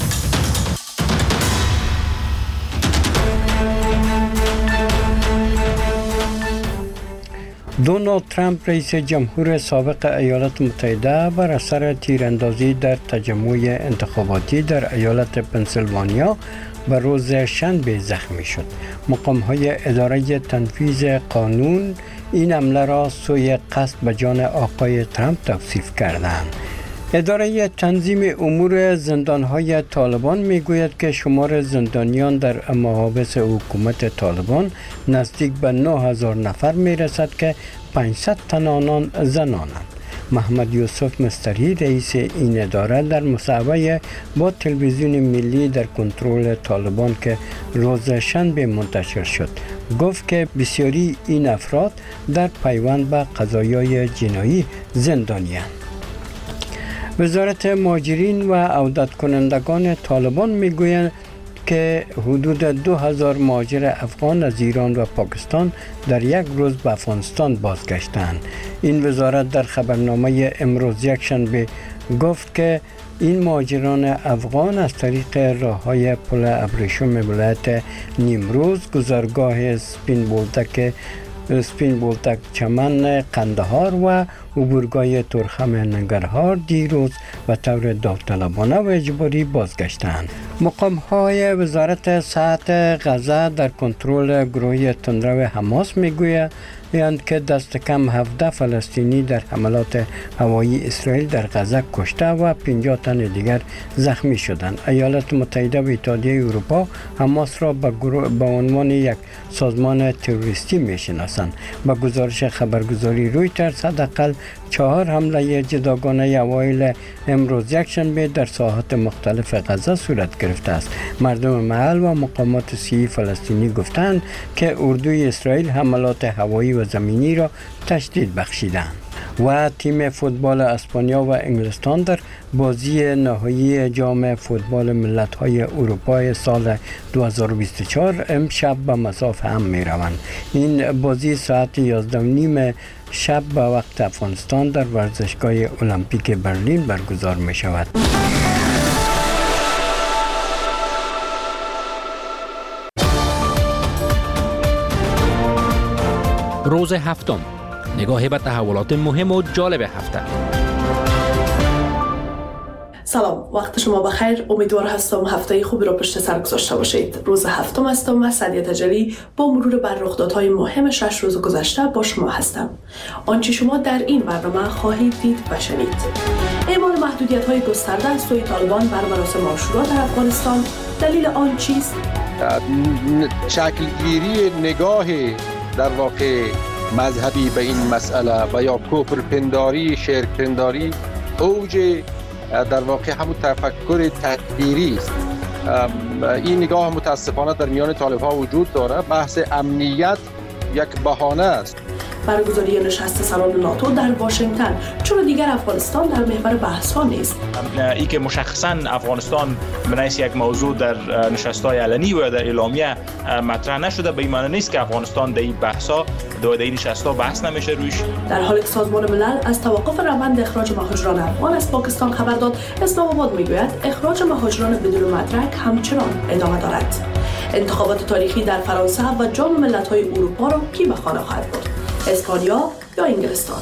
A: دونالد ترامپ رئیس جمهور سابق ایالات متحده بر اثر تیراندازی در تجمع انتخاباتی در ایالت پنسیلوانیا به روز شنبه زخمی شد. مقام‌های اداره تنفیذ قانون این حمله را سوی قصد به جان آقای ترامپ توصیف کردند. اداره تنظیم امور زندان‌های طالبان میگوید که شمار زندانیان در محابس حکومت طالبان نزدیک به نه هزار نفر میرسد که پانصد تن آنان زنانند. محمد یوسف مستری رئیس این اداره در مصاحبه با تلویزیون ملی در کنترل طالبان که روز شنبه منتشر شد گفت که بسیاری این افراد در پیوند به قضایای جنایی زندانی‌اند. وزارت مهاجرین و عودت کنندگان طالبان میگویند که حدود دو هزار مهاجر افغان از ایران و پاکستان در یک روز به افغانستان بازگشتند. این وزارت در خبرنامه امروز یک شنبه گفت که این مهاجران افغان از طریق راه‌های پل ابریشم ولایت نیمروز، گذرگاه سپین بولدک سپین بولدک چمن قندهار و عبورگاه ترخم ننگرهار دیروز و طور داوطلبانه و اجباری بازگشتند. مقام‌های وزارت صحت غزه در کنترل گروه تندرو حماس میگویند که دست کم هفده فلسطینی در حملات هوایی اسرائیل در غزه کشته و پنجاه تن دیگر زخمی شدند. ایالات متحده و اتحادیه اروپا حماس را به به عنوان یک سازمان تروریستی میشناسند. با گزارش خبرگزاری رویترز حداقل چهار حمله جداگانه اوایل امروز یکشنبه در ساحات مختلف غزه صورت گرفته است. مردم محل و مقامات سیاسی فلسطینی گفتند که اردوی اسرائیل حملات هوایی و زمینی را تشدید بخشیدند. و تیم فوتبال اسپانیا و انگلستان در بازی نهایی جام فوتبال ملت‌های اروپا سال دو هزار و بیست و چهار امشب به مصاف هم می‌روند. این بازی ساعت یازده و نیم شب به وقت افغانستان در ورزشگاه المپیک برلین برگزار می‌شود.
H: روز هفتم، نگاهی به تحولات مهم و جالب هفته.
I: سلام، وقت شما بخیر. امیدوار هستم هفته خوبی را پشت سر گذاشته باشید. روز هفتم هستم و سعدیه تجلی با مرور بر رخدادهای مهم شش روز گذشته با شما هستم. آنچه شما در این برنامه خواهید دید و شنید: اعمال محدودیت‌های گسترده از سوی طالبان بر مراسم عاشورا در افغانستان، دلیل آن چیست؟
K: شکلگیری نگاه در واقع مذهبی به این مسئله و یا کفر پنداری، شرک پنداری اوج در واقع همون تفکر تکفیری است. این نگاه متاسفانه در میان طالب‌ها وجود داره. بحث امنیت یک بهانه است.
I: برگزاری نشست سالن ناتو در واشنگتن، چرا دیگر افغانستان در محور بحث‌ها نیست؟
L: ای که مشخصاً افغانستان منیس یک موضوع در نشست‌های علنی و در اعلامیه مطرح نشده، به این معنی نیست که افغانستان در این بحث‌ها در این نشست‌ها بحث نمیشه روش.
I: در حالی که سازمان ملل از توقف روند اخراج مهاجران افغان از پاکستان خبر داد، اسلام آباد میگوید اخراج مهاجران بدون مدرک همچنان ادامه دارد. انتخابات تاریخی در فرانسه و جام ملت‌های اروپا را کی به خانه خواهد برد؟ اسپانیا یا انگلستان؟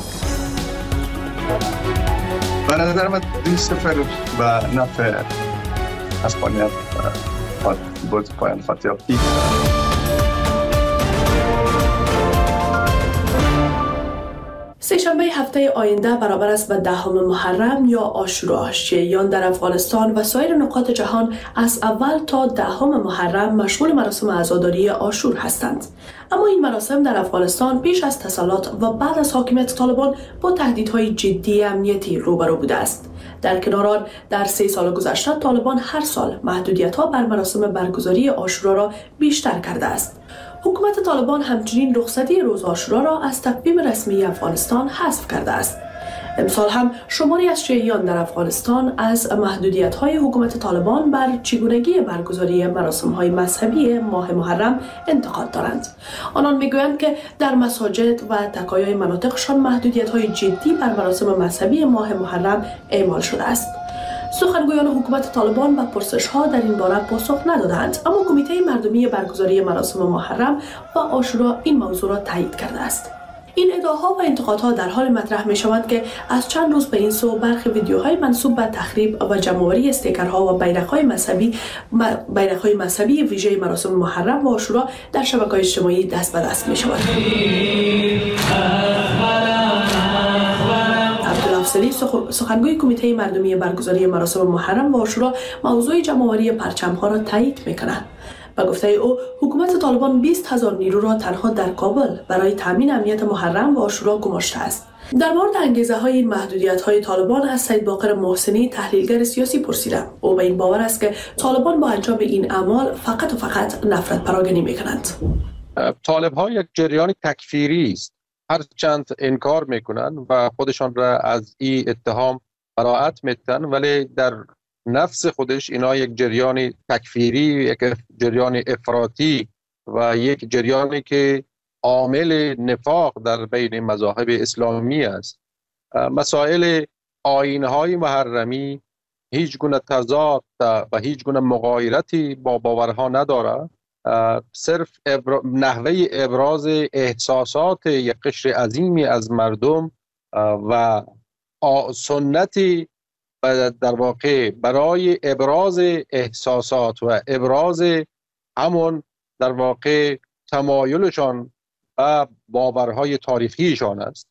N: به نظر من دو صفر به نفع اسپانیا بود پایان خواهد یافت.
I: سه‌شنبه دوشنبه هفته آینده برابر است به دهم محرم یا عاشورا. شیعیان در افغانستان و سایر نقاط جهان از اول تا دهم محرم مشغول مراسم عزاداری عاشور هستند. اما این مراسم در افغانستان پیش از تسلط و بعد از حاکمیت طالبان با تهدیدهای جدی امنیتی روبرو بوده است. در کنار آن در سه سال گذشته طالبان هر سال محدودیت‌ها بر مراسم برگزاری عاشورا را بیشتر کرده است. حکومت طالبان همچنین رخصتی روز عاشورا را از تقویم رسمی افغانستان حذف کرده است. امسال هم شماری از شیعیان در افغانستان از محدودیت‌های حکومت طالبان بر چگونگی برگزاری مراسم‌های مذهبی ماه محرم انتقاد دارند. آنان می‌گویند که در مساجد و تکایای مناطقشان محدودیت‌های جدی بر مراسم مذهبی ماه محرم اعمال شده است. سخنگویان حکومت طالبان به پرسش‌ها در این باره پاسخ ندادند، اما کمیته مردمی برگزاری مراسم محرم و عاشورا این موضوع را تایید کرده است. این ادعاها و انتقادها در حال مطرح می شوند که از چند روز به این سو برخی ویدیوهای منسوب به تخریب و جمع‌آوری استیکرها و بیرق‌های مذهبی بیرق‌های مذهبی ویژه مراسم محرم و عاشورا در شبکه‌های اجتماعی دست به دست می شود. عبدالافضلی سخنگوی کمیته مردمی برگزاری مراسم محرم و عاشورا موضوع جمع‌آوری پرچم‌ها را تایید می‌کند. به گفته او حکومت طالبان بیست هزار نیرو را تنها در کابل برای تامین امنیت محرم و عاشورا گماشته است. در مورد انگیزه های این محدودیت های طالبان از سید باقر محسنی تحلیلگر سیاسی پرسیدم. او به این باور است که طالبان با انجام این اعمال فقط و فقط نفرت پراگنی میکنند.
K: طالب ها یک جریان تکفیری است. هر چند انکار میکنند و خودشان را از این اتهام براءت میدن، ولی در نفس خودش اینا یک جریان تکفیری، یک جریان افراطی و یک جریانی که عامل نفاق در بین مذاهب اسلامی است. مسائل آیین‌های محرمی هیچ گونه تضاد و هیچ گونه مغایرتی با باورها نداره. صرف ابر... نحوه ابراز احساسات یک قشر عظیمی از مردم و سنتی در واقع برای ابراز احساسات و ابراز همون در واقع تمایلشان و باورهای تاریخیشان است.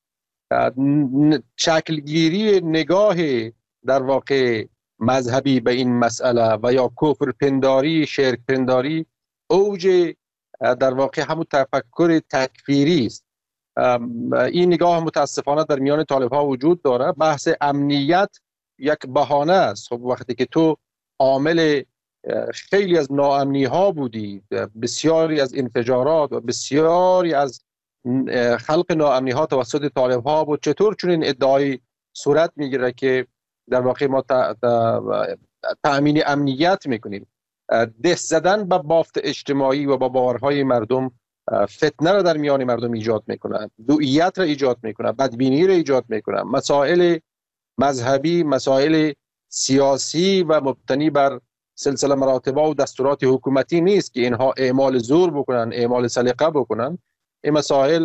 K: شکلگیری نگاه در واقع مذهبی به این مسئله و یا کفر پنداری، شرک پنداری اوج در واقع همون تفکر تکفیری است. این نگاه متاسفانه در میان طالب ها وجود داره. بحث امنیت یک بهانه است. خب وقتی که تو عامل خیلی از ناامنی ها بودی، بسیاری از انفجارات و بسیاری از خلق ناامنی ها توسط طالب ها بود، چطور چون این ادعای صورت میگیره که در واقع ما تأمین امنیت میکنیم؟ دست زدن به بافت اجتماعی و با باورهای مردم فتنه را در میان مردم ایجاد میکنه، دوئیت را ایجاد میکنه، بدبینی را ایجاد میکنه. مسائل مذهبی، مسائل سیاسی و مبتنی بر سلسله مراتبه و دستورات حکومتی نیست که اینها اعمال زور بکنن، اعمال سلیقه بکنن. این مسائل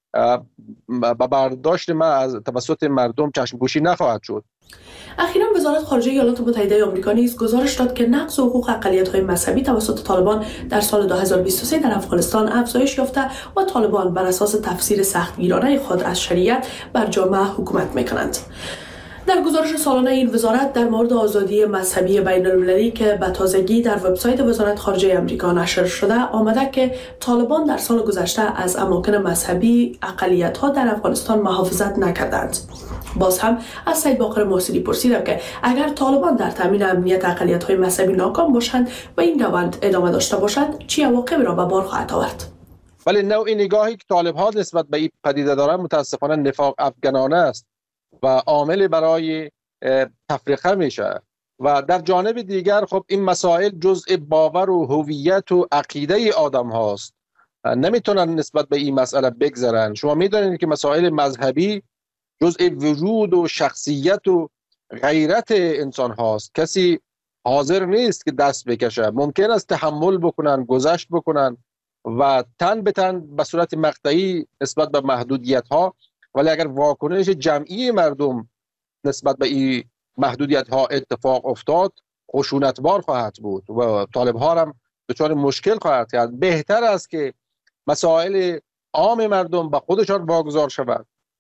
K: با برداشت ما از توسط مردم چشم پوشی نخواهد شد.
I: اخیراً وزارت خارجه ایالات متحده آمریکا نیز گزارش داد که نقض حقوق اقلیت‌های مذهبی توسط طالبان در سال دو هزار و بیست و سه در افغانستان افزایش یافته و طالبان بر اساس تفسیر سختگیرانه خود از شریعت بر جامعه حکومت می‌کنند. در گزارش سالانه این وزارت در مورد آزادی مذهبی بین‌المللی که به تازگی در وبسایت وزارت خارجه آمریکا نشر شده آمده که طالبان در سال گذشته از اماکن مذهبی اقلیت‌ها در افغانستان محافظت نکردند. باز هم از سید باقر محسنی پرسیدم که اگر طالبان در تامین امنیت اقلیت‌های مذهبی ناکام باشند و این روند ادامه داشته باشد چه عواقبی را به بار خواهد آورد؟
K: ولی نوع نگاهی که طالب‌ها نسبت به این پدیده دارند متاسفانه نفاق افغانانه است و عامل برای تفریقه میشه. و در جانب دیگر خب این مسائل جزء باور و هویت و عقیده آدم هاست، نمیتونن نسبت به این مسئله بگذرن. شما میدونید که مسائل مذهبی جزء وجود و شخصیت و غیرت انسان هاست. کسی حاضر نیست که دست بکشه. ممکن است تحمل بکنن، گذشت بکنن و تن به تن به صورت مقطعی نسبت به محدودیت ها، ولی اگر واکنش جمعی مردم نسبت به این محدودیت ها اتفاق افتاد خشونتبار خواهد بود و طالب ها هم دچار مشکل خواهد کرد. بهتر است که مسائل عام مردم به خودشان واگذار شود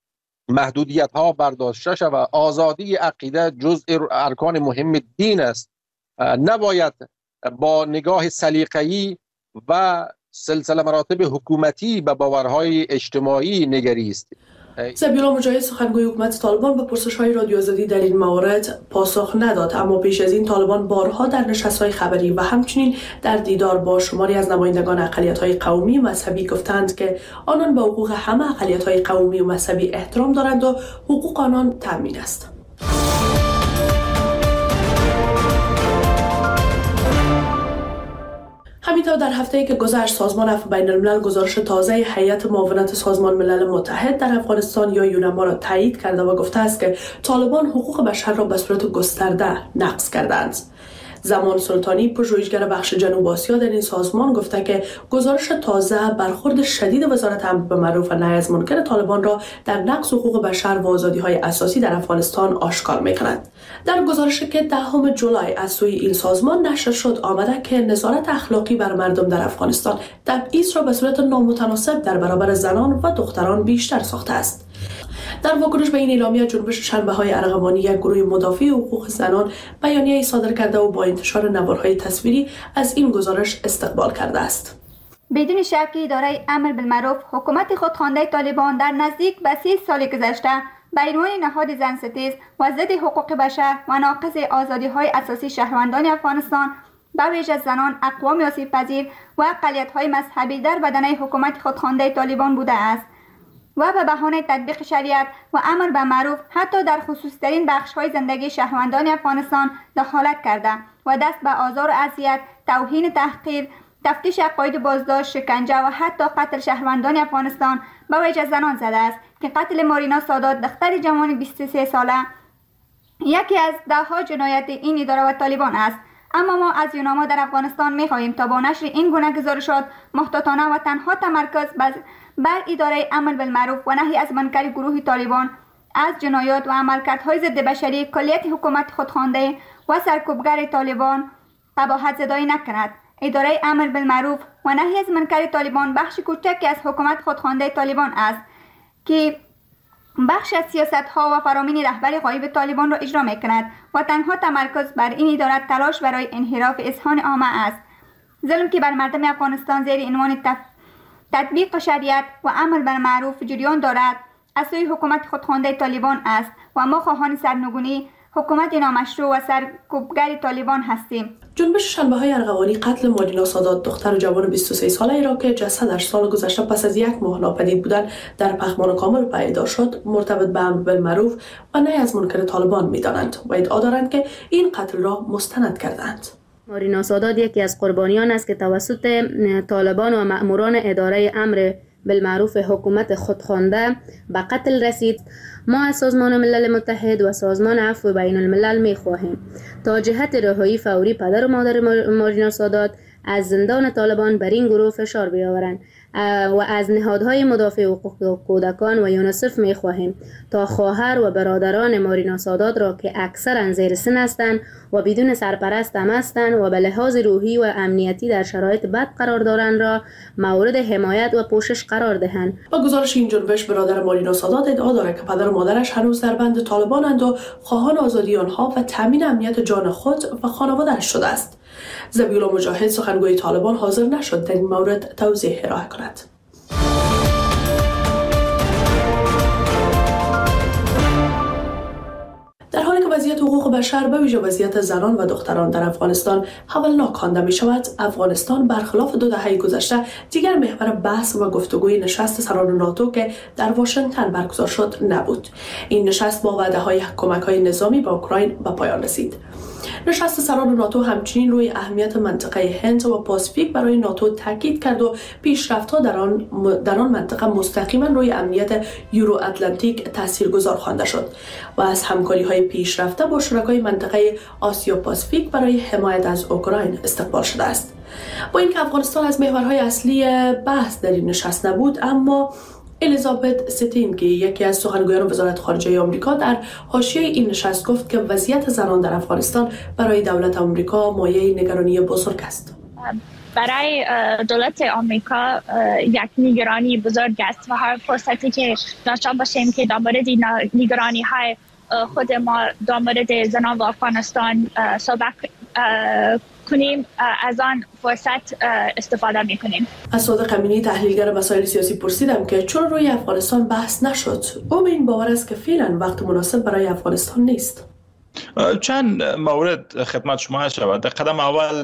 K: محدودیت ها برداشته شود. آزادی عقیده جزء ارکان مهم دین است. نباید با نگاه سلیقه‌ای و سلسله مراتب حکومتی به باورهای اجتماعی نگریست.
I: ذبیحالله مجاهد سخنگوی حکومت طالبان به پرسش‌های رادیو آزادی در این مورد پاسخ نداد، اما پیش از این طالبان بارها در نشست‌های خبری و همچنین در دیدار با شماری از نمایندگان اقلیت‌های قومی و مذهبی گفتند که آنان به حقوق همه اقلیت‌های قومی و مذهبی احترام دارند و حقوق آنان تامین است. همینطور در هفته‌ای که گذشت سازمان عفو بین الملل گزارش تازه هیئت معاونت سازمان ملل متحد در افغانستان یا یونما را تایید کرده و گفته است که طالبان حقوق بشر را به صورت گسترده نقض کردند. زمان سلطانی پژوهشگر بخش جنوب آسیا در این سازمان گفته که گزارش تازه برخورد شدید وزارت امر بالمعروف و نهی از منکر طالبان را در نقض حقوق بشر و آزادی‌های اساسی در افغانستان آشکار می‌کند. در گزارشی که دهم جولای از سوی این سازمان نشر شد آمده که نظارت اخلاقی بر مردم در افغانستان تبعیض را به صورت نامتناسب در برابر زنان و دختران بیشتر ساخته است. در واکنش به این اعلامیه جنبش شنبه‌های ارغوانی یک گروه مدافع حقوق زنان بیانیه‌ای صادر کرده و با انتشار نوارهای تصویری از این گزارش استقبال کرده است.
B: بدون شک اداره امر بالمعروف حکومت خودخوانده طالبان در نزدیک به سی سال گذشته به عنوان نهاد زنستیز و ضد حقوق بشر و ناقض آزادی‌های اساسی شهروندان افغانستان به ویژه زنان، اقوام آسیب‌پذیر و اقلیت‌های مذهبی در بدنه حکومت خودخوانده طالبان بوده است و به بهانه تطبیق شریعت و امر به معروف حتی در خصوصی‌ترین بخش‌های زندگی شهروندان افغانستان دخالت کرده و دست به آزار و اذیت، توهین، تحقیر، تفتیش عقاید، بازداشت، شکنجه و حتی قتل شهروندان افغانستان به ویژه زنان زده است که قتل مارینا سادات دختر جوان بیست و سه ساله یکی از ده‌ها جنایت این اداره و طالبان است. اما ما از یوناما در افغانستان می‌خواهیم تا با نشر این گونه گزارشات محتاطانه و تنها تمرکز بر اداره امر بالمعروف و نهی از منکر گروه طالبان از جنایات و عملکردهای ضد بشری کلیت حکومت خودخوانده و سرکوبگر طالبان قباحت زدایی نکند. اداره امر بالمعروف و نهی از منکر طالبان بخش کوچکی از حکومت خودخوانده طالبان است که بخش از سیاست‌ها و فرامین رهبر غایب طالبان را اجرا می‌کند و تنها تمرکز بر این اداره تلاش برای انحراف اذهان عامه است. ظلم که بر مردم افغانستان زیر عنوان تطبیق شریعت و امر بالمعروف جریان دارد از سوی حکومت خودخوانده طالبان است و ما خواهان سرنگونی حکومت نامشروع و سرکوبگر طالبان هستیم.
I: جنبش شنبه‌های ارغوانی قتل مارینا سادات دختر جوان بیست و سه ساله را که جسدش سال گذشته پس از یک ماه ناپدید بودن در پخمان کامل پیدا شد مرتبط به امر بالمعروف و نهی از منکر طالبان می‌دانند و ادعا دارند که این قتل را مستند کردند.
M: مارینا سادات یکی از قربانیان است که توسط طالبان و مأموران اداره امر بالمعروف حکومت خودخوانده به قتل رسید. ما از سازمان ملل متحد و سازمان عفو بین الملل می خواهیم تا جهت رهایی فوری پدر و مادر مارینا سادات از زندان طالبان بر این گروه فشار بیاورند و از نهادهای مدافع حقوق کودکان و یونیسف می خواهیم تا خواهر و برادران مارینا سادات را که اکثرا زیر سن هستند و بدون سرپرست هم هستند و به لحاظ روحی و امنیتی در شرایط بد قرار دارند را مورد حمایت و پوشش قرار دهند.
I: با گزارش این جنبش برادر مارینا سادات ادعا دارد که پدر و مادرش هنوز در بند طالبانند و خواهان آزادی آنها و تامین امنیت جان خود و خانواده‌اش شده است. ذبیحالله مجاهد سخنگوی طالبان حاضر نشد در این مورد توضیح ارائه کند. در حالی که وضعیت حقوق بشر به ویژه وضعیت زنان و دختران در افغانستان هولناک خوانده می شود، افغانستان برخلاف دو دهه گذشته دیگر محور بحث و گفتگوی نشست سران ناتو که در واشنگتن برگزار شد نبود. این نشست با وعده های کمک های نظامی به اوکراین به پایان رسید. نشست سران ناتو همچنین روی اهمیت منطقه هند و پاسیفیک برای ناتو تاکید کرد و پیشرفت‌ها در آن در آن منطقه مستقیما روی امنیت یورو اتلانتیک تاثیرگذار خوانده شد و از همکاری‌های پیشرفته با شرکای منطقه آسیا پاسیفیک برای حمایت از اوکراین استقبال شده است. با اینکه افغانستان از محورهای اصلی بحث در این نشست نبود، اما الیزابت ستین که یکی از سخنگویان وزارت خارجه آمریکا در حاشیه این نشست گفت که وضعیت زنان در افغانستان برای دولت آمریکا مایه نگرانی بزرگ است.
O: برای دولت آمریکا یک نگرانی بزرگ است و هر فرصتی که داشته باشیم که در مورد نگرانی های خود ما در مورد زنان و افغانستان صحبت کنیم از آن فرصت استفاده میکنیم.
I: از صادق امینی تحلیلگر مسائل سیاسی پرسیدم که چرا روی افغانستان بحث نشد. او به این باور است که فعلا وقت مناسب برای افغانستان نیست.
L: چند مورد خدمت شما هست شود. قدم اول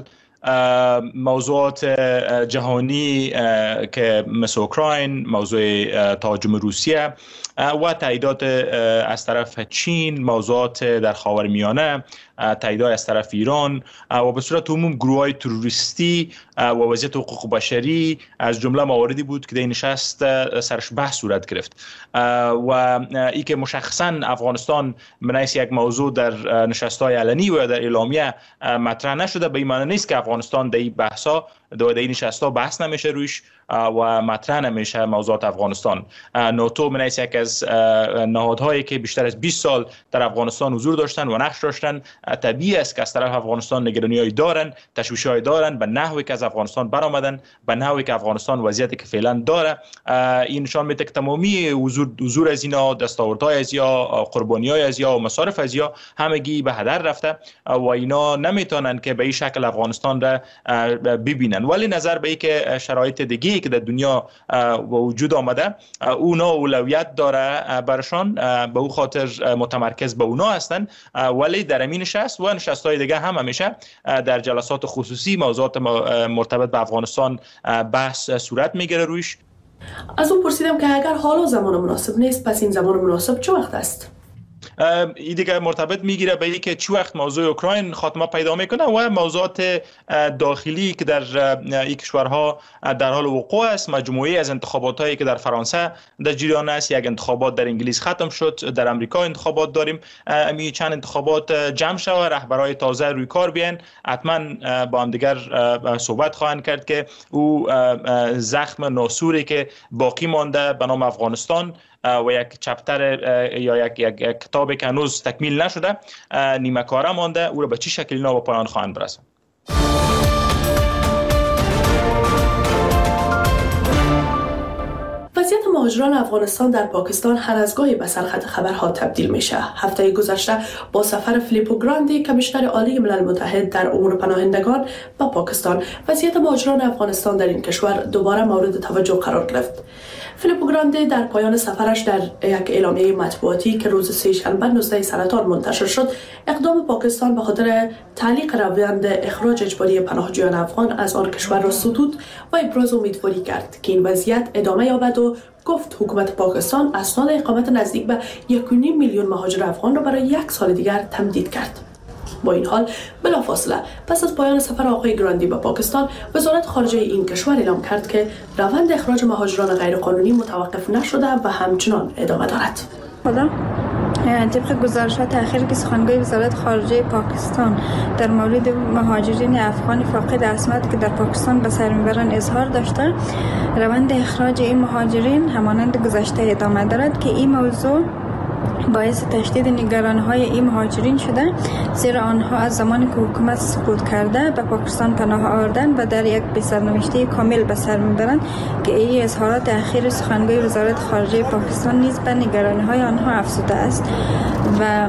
L: موضوعات جهانی که مثل اوکراین، موضوع تهاجم روسیه و تاییدات از طرف چین، موضوعات در خاورمیانه، تاییدات از طرف ایران و به صورت عموم گروه‌های تروریستی و وضعیت حقوق بشری از جمله مواردی بود که در نشست سرش بحث صورت گرفت و ای که مشخصا افغانستان منیس یک موضوع در نشست‌های علنی و در اعلامیه مطرح نشده، به این معنی نیست که افغانستان در این بحث‌ها در این نشست‌ها بحث نمیشه روش و مطرح نمیشه موضوعات افغانستان. ناتو منیس یک از نهادهایی که بیشتر از بیست سال در افغانستان حضور داشتن و نقش داشتن، طبیعی است که از طرف افغانستان نگرانی‌های دارن، تشویش‌های دارن به نحوی که از افغانستان برآمدن، به نحوی که افغانستان وضعیتی که فعلا داره. این نشان میده که تمامی حضور حضور از اینا، دستاوردهای از یا قربانی‌های از یا و مصارف از یا همگی به هدر رفته و اینا نمیتونن که به این شکل افغانستان را ببینن. ولی نظر به اینکه شرایط دیگه که در دنیا وجود آمده اونا اولویت داره برشان، به او خاطر متمرکز به اونا هستن، ولی در این نشست و نشست‌های دیگه هم همیشه در جلسات خصوصی موضوعات مرتبط به افغانستان بحث صورت میگیره روش.
I: از اون پرسیدم که اگر حالا زمان مناسب نیست، پس این زمان مناسب چه وقت است؟
L: این دیگه مرتبط میگیره به اینکه چه وقت موضوع اوکراین خاتمه پیدا میکنه و موضوعات داخلی که در این کشورها در حال وقوع است. مجموعه از انتخابات هایی که در فرانسه در جریان است، یک انتخابات در انگلیس ختم شد، در امریکا انتخابات داریم. امی چند انتخابات جمع شد و رهبرای تازه روی کار بیان، حتما با هم دیگر صحبت خواهند کرد که او زخم ناسوری که باقی مانده به نام افغانستان و یک چپتر یا یک, یک, یک کتابی که هنوز تکمیل نشده نیمه کاره مانده، او را به چه شکلی اینا به پایان خواهند برساند.
I: وضعیت مهاجران افغانستان در پاکستان هر از گاهی به سرخط خبرها تبدیل میشه. هفته گذشته با سفر فیلیپو گراندی کمیشنر عالی ملل متحد در امور پناهندگان به پاکستان، وضعیت مهاجران افغانستان در این کشور دوباره مورد توجه قرار گرفت. فیلیپو گراندی در پایان سفرش در یک اعلامیه مطبوعاتی که روز سه‌شنبه نوزده سرطان منتشر شد، اقدام پاکستان به خاطر تعلیق روند اخراج اجباری پناهجویان افغان از آن کشور را ستود و ابراز امیدواری کرد که این وضعیت ادامه یابد و گفت حکومت پاکستان اسناد اقامت نزدیک به یک و نیم میلیون مهاجر افغان را برای یک سال دیگر تمدید کرد. با این حال بلافاصله پس از پایان سفر آقای گراندی به پاکستان، وزارت خارجه این کشور اعلام کرد که روند اخراج مهاجران غیرقانونی متوقف نشده و همچنان ادامه دارد.
P: خدا طبق گزارشات اخیر که سخنگوی وزارت خارجه پاکستان در مورد مهاجرین افغان فاقد اسناد که در پاکستان به سر میبرند اظهار داشته، روند اخراج این مهاجرین همانند گذشته ادامه دارد که این موضوع باعث تشدید نگرانی‌های این مهاجرین شده، زیرا آنها از زمانی که حکومت سقوط کرده به پاکستان پناه آوردند و در یک بسرنوشته کامل به سر میبرند که این اظهارات اخیر سخنگوی وزارت خارجه پاکستان نیز به نگرانی‌های آنها افزوده است و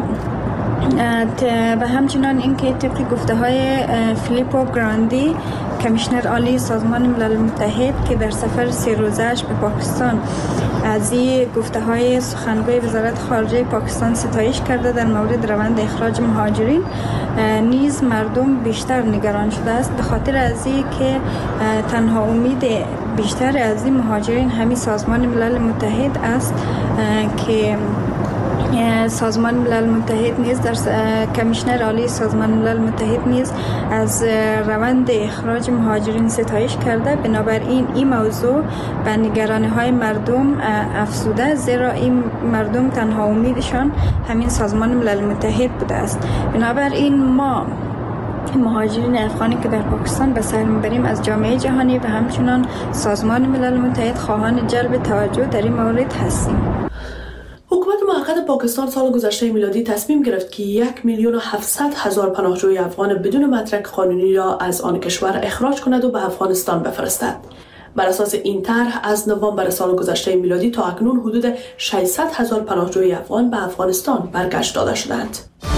P: و همچنان اینکه طبق گفته‌های فیلیپو گراندی کمیشنر عالی سازمان ملل متحد که در سفر سه روزه‌اش به پاکستان از این گفته‌های سخنگوی وزارت خارجه پاکستان ستایش کرده در مورد روند اخراج مهاجرین، نیز مردم بیشتر نگران شده است به خاطر از این که تنها امید بیشتر از این مهاجرین همین سازمان ملل متحد است که سازمان ملل متحد نیز در کمیشنر عالی سازمان ملل متحد نیز از روند اخراج مهاجرین ستایش کرده. بنابراین این موضوع به نگرانی‌های مردم افزوده، زیرا این مردم تنها امیدشان همین سازمان ملل متحد بوده است. بنابراین ما مهاجرین افغانی که در پاکستان به سر میبریم از جامعه جهانی و همچنان سازمان ملل متحد خواهان جلب توجه در این مورد هستیم.
I: حکومت موقت پاکستان سال گذشته میلادی تصمیم گرفت که یک میلیون و هفتصد هزار پناهجوی افغان بدون مدرک قانونی را از آن کشور اخراج کند و به افغانستان بفرستد. بر اساس این طرح از نوامبر سال گذشته میلادی تا اکنون حدود ششصد هزار پناهجوی افغان به افغانستان برگشت داده شدند.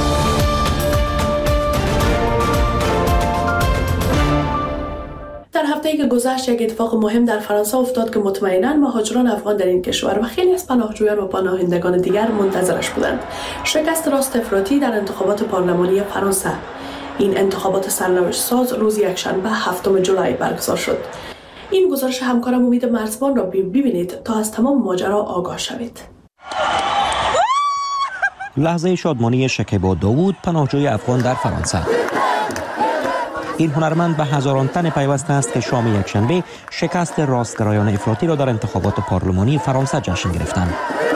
I: در هفته‌ای که گذشت یک اتفاق مهم در فرانسه افتاد که مطمئناً مهاجران افغان در این کشور و خیلی از پناهجویان و پناهندگان دیگر منتظرش بودند. شکست راست افراطی در انتخابات پارلمانی فرانسه. این انتخابات سرنوشت ساز روز یکشنبه هفتم جولای برگزار شد. این گزارش همکارم امید مرزبان را ببینید تا از تمام ماجرا آگاه شوید.
C: لحظه شادمانی شکیبا داوود، پناهجوی افغان در فرانسه. این هنرمند به هزاران تن پیوسته است که شام یکشنبه شکست راستگرایان افراطی را در انتخابات پارلمانی فرانسه جشن گرفتند.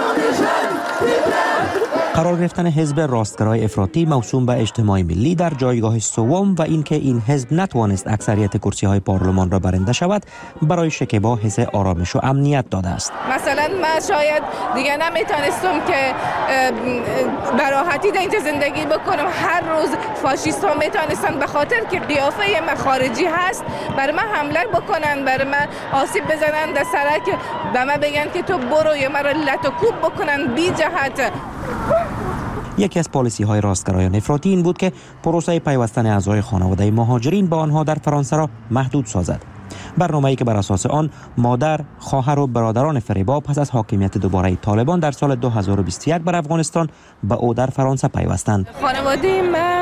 C: قرار گرفتن حزب راستگرای افراطی موسوم به اجتماع ملی در جایگاه سوم و اینکه این حزب نتوانست اکثریت کرسی‌های پارلمان را برنده شود برای شکیبا حس آرامش و امنیت داده است.
E: مثلا من شاید دیگه نمیتونستم که به راحتی در اینجا زندگی بکنم. هر روز فاشیست ها میتونستن به خاطر که قیافه من خارجی هست بر من حمله بکنن، بر من آسیب بزنن در سرک، به من بگن که تو برو یا مرا لط و کوب بکنن بی جهت.
C: یکی از پالیسی های راستگرایان افراطی این بود که پروسه پیوستن اعضای خانواده مهاجرین به آنها در فرانسه را محدود سازد. برنامه‌ای که بر اساس آن مادر، خواهر و برادران فریبا پس از حاکمیت دوباره طالبان در سال دو هزار و بیست و یک بر افغانستان به او در فرانسه پیوستند.
E: خانواده ما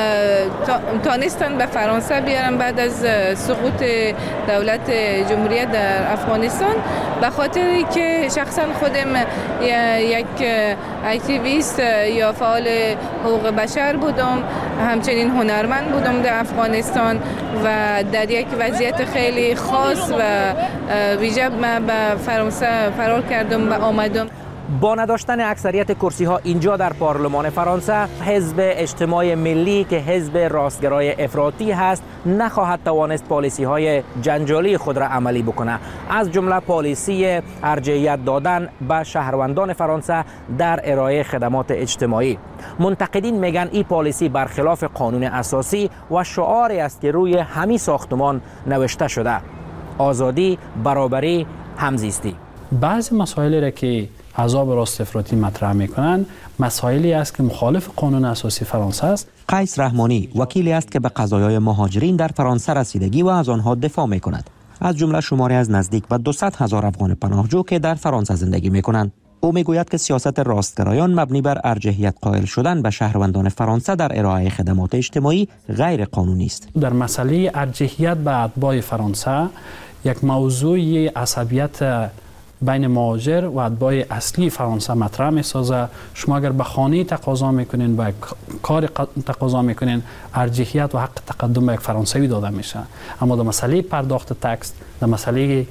E: تانستن به فرانسه بیارن بعد از سقوط دولت جمهوریت در افغانستان، به خاطر که شخصا خودم یک اکتیویست یا فعال حقوق بشر بودم، همچنین هنرمند بودم در افغانستان و در یک وضعیت خیلی خاص و ویژه من به فرانسه فرار کردم و آمدم.
C: با نداشتن اکثریت کرسی ها اینجا در پارلمان فرانسه، حزب اجتماع ملی که حزب راستگرای افراطی هست نخواهد توانست پالیسی های جنجالی خود را عملی بکنه، از جمله پالیسی ارجحیت دادن به شهروندان فرانسه در ارائه خدمات اجتماعی. منتقدین میگن این پالیسی برخلاف قانون اساسی و شعاری است که روی همین ساختمان نوشته شده: آزادی، برابری، همزیستی.
Q: بعضی مسائلی را که احزاب راست افراطی مطرح میکنند مسائلی است که مخالف قانون اساسی فرانسه است.
C: قیس رحمانی وکیلی است که به قضایای مهاجرین در فرانسه رسیدگی و از آنها دفاع میکند، از جمله شماری از نزدیک به دویست هزار افغان پناهجو که در فرانسه زندگی میکنند. او میگوید که سیاست راستگرایان مبنی بر ارجحیت قائل شدن به شهروندان فرانسه در ارائه خدمات اجتماعی غیر قانونی است.
Q: در مسئله ارجحیت به اتباع فرانسه یک موضوع عصبیت بین مهاجر و اتباع اصلی فرانسه مطرح می‌سازه. شما اگر به خانه تقاضا میکنین و کار تقاضا میکنین، ارجحیت و حق تقدم به یک فرانسوی داده میشه، اما در مسئله پرداخت تکس، در مسئله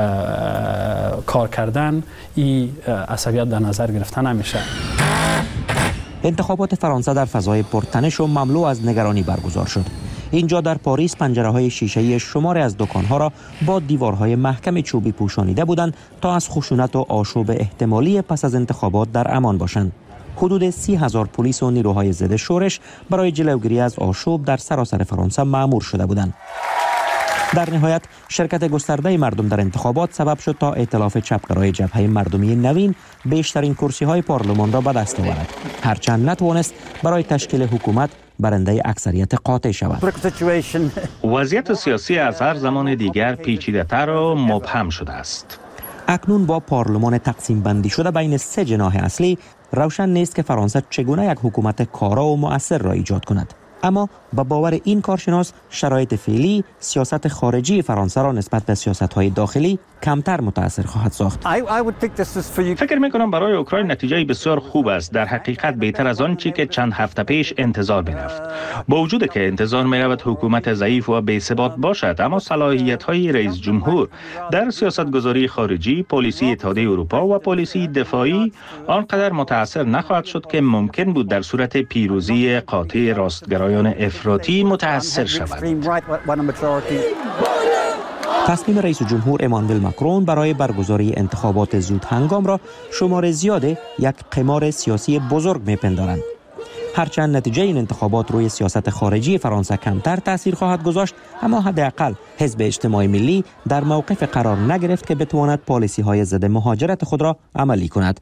Q: کار کردن، این عصبیت در نظر گرفته نمیشه.
C: انتخابات فرانسه در فضای پرتنش و مملو از نگرانی برگزار شد. اینجا در پاریس پنجره‌های شیشه‌ای شماری از دکان‌ها را با دیوارهای محکم چوبی پوشانیده بودند تا از خشونت و آشوب احتمالی پس از انتخابات در امان باشند. حدود سی هزار پلیس و نیروهای ضد شورش برای جلوگیری از آشوب در سراسر فرانسه مأمور شده بودند. در نهایت شرکت گسترده مردم در انتخابات سبب شد تا ائتلاف چپگرای جبهه مردمی نوین بیشترین کرسی‌های پارلمان را به دست آورد، هرچند نتوانست برای تشکیل حکومت برنده اکثریت قاطع شود.
R: وضعیت سیاسی از هر زمان دیگر پیچیده‌تر و مبهم شده است.
C: اکنون با پارلمان تقسیم بندی شده بین سه جناح اصلی، روشن نیست که فرانسه چگونه یک حکومت کارا و مؤثر را ایجاد کند. اما با باور این کارشناس، شرایط فعلی سیاست خارجی فرانسه را نسبت به سیاست‌های داخلی کمتر متأثر خواهد ساخت.
R: فکر می‌کنم برای اوکراین نتیجه بسیار خوب است، در حقیقت بهتر از آن چی که چند هفته پیش انتظار می‌رفت. با وجود که انتظار می‌رفت حکومت ضعیف و بی‌ثبات باشد، اما صلاحیت‌های رئیس جمهور در سیاست‌گذاری خارجی، پالیسی اتحادیه اروپا و پالیسی دفاعی آنقدر متأثر نخواهد شد که ممکن بود در صورت پیروزی قاطع راستگرایان افراطی متأثر شود.
C: تصمیم رئیس جمهور امانوئل ماکرون برای برگزاری انتخابات زود هنگام را شمار زیاد یک قمار سیاسی بزرگ می‌پندارند. هرچند نتیجه این انتخابات روی سیاست خارجی فرانسه کمتر تأثیر خواهد گذاشت، اما حداقل حزب اجتماعی ملی در موقف قرار نگرفت که بتواند پالیسی‌های ضد مهاجرت خود را عملی کند.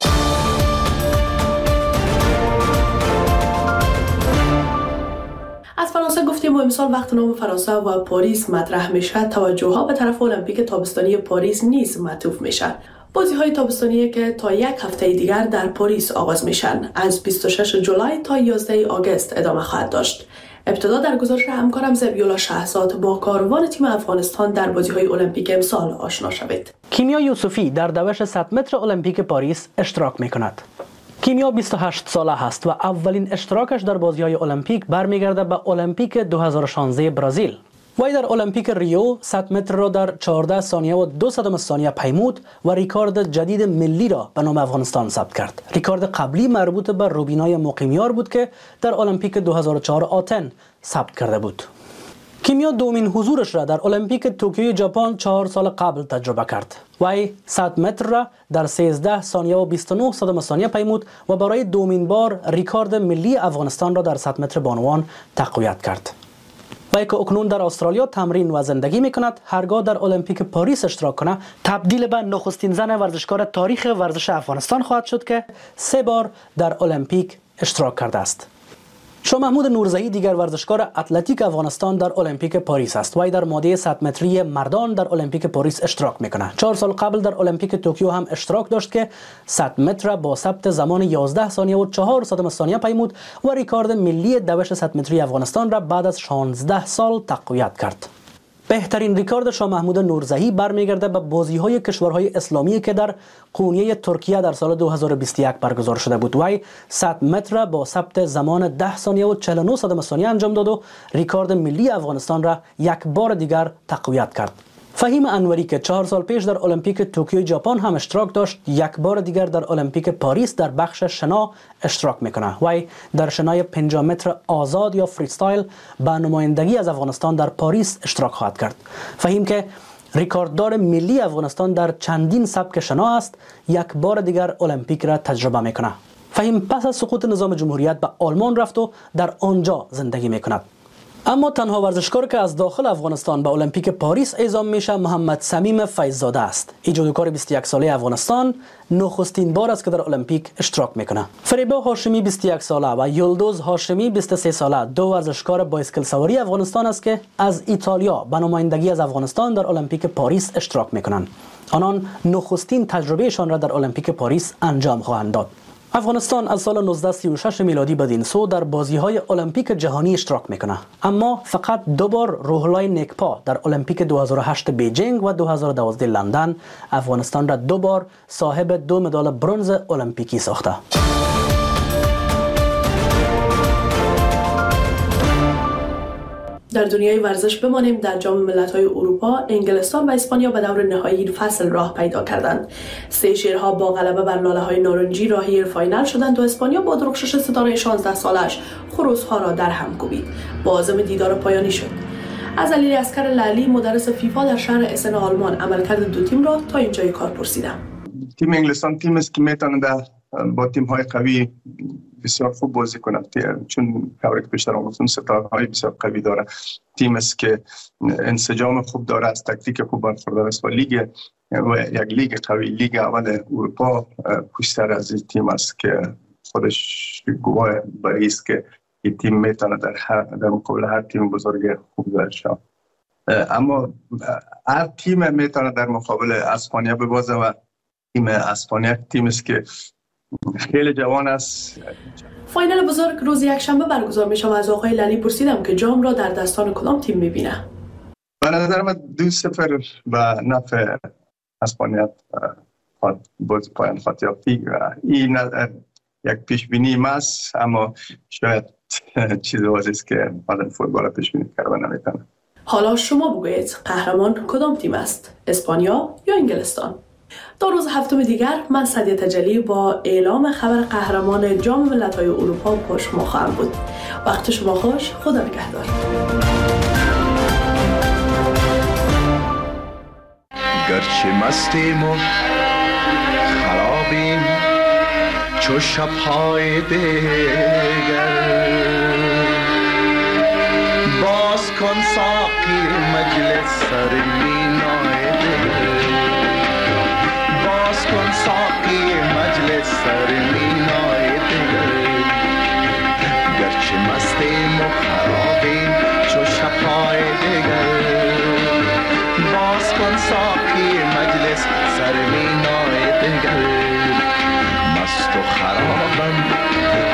I: از فرانسه گفتیم و امسال وقت نام فرانسه و پاریس مطرح میشه، توجه ها به طرف المپیک تابستانی پاریس نیز معطوف میشن. بازی های تابستانی که تا یک هفته دیگر در پاریس آغاز میشن، از بیست و شش جولای تا یازده آگوست ادامه خواهد داشت. ابتدا در گزارش همکارم زبیولا شهزاد با کاروان تیم افغانستان در بازی های المپیک امسال آشنا شوید.
D: کیمیا یوسفی در دوش صد متر المپیک پاریس اشتراک میکند. کیمیا بیست و هشت ساله هست و اولین اشتراکش در بازی‌های المپیک برمیگرده به المپیک دو هزار و شانزده برزیل. وی در المپیک ریو صد متر را در چهارده ثانیه و دو صدم ثانیه پیمود و ریکارد جدید ملی را به نام افغانستان ثبت کرد. ریکارد قبلی مربوط به روبینای مقیمیار بود که در المپیک دو هزار و چهار آتن ثبت کرده بود. کیمیا دومین حضورش را در المپیک توکیو ژاپن چهار سال قبل تجربه کرد. وی صد متر را در سیزده ثانیه و بیست و نه صدم ثانیه پیمود و برای دومین بار ریکارد ملی افغانستان را در صد متر بانوان تقویت کرد. وی که اکنون در استرالیا تمرین و زندگی می کند، هرگاه در المپیک پاریس اشتراک کنه تبدیل به نخستین زن ورزشکار تاریخ ورزش افغانستان خواهد شد که سه بار در المپیک اشتراک کرده است. شاه محمود نورزهی دیگر ورزشکار اتلتیک افغانستان در المپیک پاریس است. وی در ماده صد متری مردان در المپیک پاریس اشتراک میکنه. چهار سال قبل در المپیک توکیو هم اشتراک داشت که صد متر با ثبت زمان یازده ثانیه و چهار صدم ثانیه پیمود و ریکارد ملی دوش صد متری افغانستان را بعد از شانزده سال تقویت کرد. بهترین ریکارد شاه محمود نورزهی برمیگرده به بازی‌های کشورهای اسلامی که در قونیه ترکیه در سال دو هزار و بیست و یک برگزار شده بود. وی صد متر با ثبت زمان ده ثانیه و چهل و نه صدم ثانیه انجام داد و ریکارد ملی افغانستان را یک بار دیگر تقویت کرد. فهیم انوری که چهار سال پیش در المپیک توکیو ژاپن هم اشتراک داشت، یک بار دیگر در المپیک پاریس در بخش شنا اشتراک میکنه. وی در شنای پنجاه متر آزاد یا فریستایل به نمایندگی از افغانستان در پاریس اشتراک خواهد کرد. فهیم که ریکارددار ملی افغانستان در چندین سبک شنا است، یک بار دیگر المپیک را تجربه میکنه. فهیم پس از سقوط نظام جمهوریت به آلمان رفت و در آنجا زندگی میکند. اما تنها ورزشکار که از داخل افغانستان به المپیک پاریس اعزام میشه محمد صمیم فیض‌زاده است. این جودوکار بیست و یک ساله افغانستان نخستین بار است که در المپیک اشتراک میکنه. فریبا هاشمی بیست و یک ساله و یلدوز هاشمی بیست و سه ساله دو ورزشکار بایسکل سواری افغانستان است که از ایتالیا به نمایندگی از افغانستان در المپیک پاریس اشتراک میکنند. آنان نخستین تجربهشان را در المپیک پاریس انجام خواهند داد. افغانستان از سال نوزده سی و شش میلادی بدین سو در بازی‌های المپیک جهانی اشتراک میکنه، اما فقط دو بار روح‌الله نیکپا در المپیک دو هزار و هشت بیجینگ و دو هزار و دوازده لندن افغانستان را دو بار صاحب دو مدال برنز المپیکی ساخته.
I: در دنیای ورزش بمانیم. در جام ملت‌های اروپا، انگلستان و اسپانیا به دور نهایی این فصل راه پیدا کردند. سه شیرها با غلبه بر لاله‌های نارنجی راهی فاینال شدند و اسپانیا با درخشش ستاره شانزده سالش خروس‌ها را در هم کوبید. با عزم دیدار پایانی شد. از علی اسکر لالی مدرس فیفا در شهر اسن آلمان عملکرد دو تیم را تا اینجای کار پرسیدم.
N: تیم انگلستان تیم است که میتونه با تیم‌های قوی بسیار خوب بازی کنه، چون کاری که بیشتر آموزون ستاره‌های بسیار قوی داره. تیم است که انسجام خوب داره، از تکتیک خوب برخوردار است و لیگ و یک لیگ قوی، لیگ اول اروپا پشت سر از این تیم است که خودش گواه برای است که این تیم میتونه در هر در مقابل هر تیم بزرگ خوب بشه. اما هر تیم میتونه در مقابل اسپانیا ببازه و تیم اسپانیا تیم است که خیلی جوان است.
I: فاینال بزرگ روز یکشنبه برگزار میشه و از آقای لالی پرسیدم که جام را در دستان کدام تیم میبینه.
N: به نظر من دو صفر به نفع اسپانیا باز پایان خواهد یافت. این یک پیش بینی است، اما شاید چیزی است که بعد فوتبال پیش بینی کرده نمیتونه.
I: حالا شما بگویید قهرمان کدام تیم است؟ اسپانیا یا انگلستان؟ تا روز هفتم دیگر من سعدیه تجلی با اعلام خبر قهرمان جام ملت‌های اروپا با شما خواهم بود. وقت شما خوش. خدا نگهدار.
G: گرچه مستیم و خرابیم چو شب‌های دیگر. باز کن ساقی مجلس سر مینای دیگر، باز کن ساقی مجلس سر مینای دیگر. گرچه مستیم و خرابیم چو شب‌های دیگر، باز کن ساقی مجلس سر مینای دیگر. مست و خرابم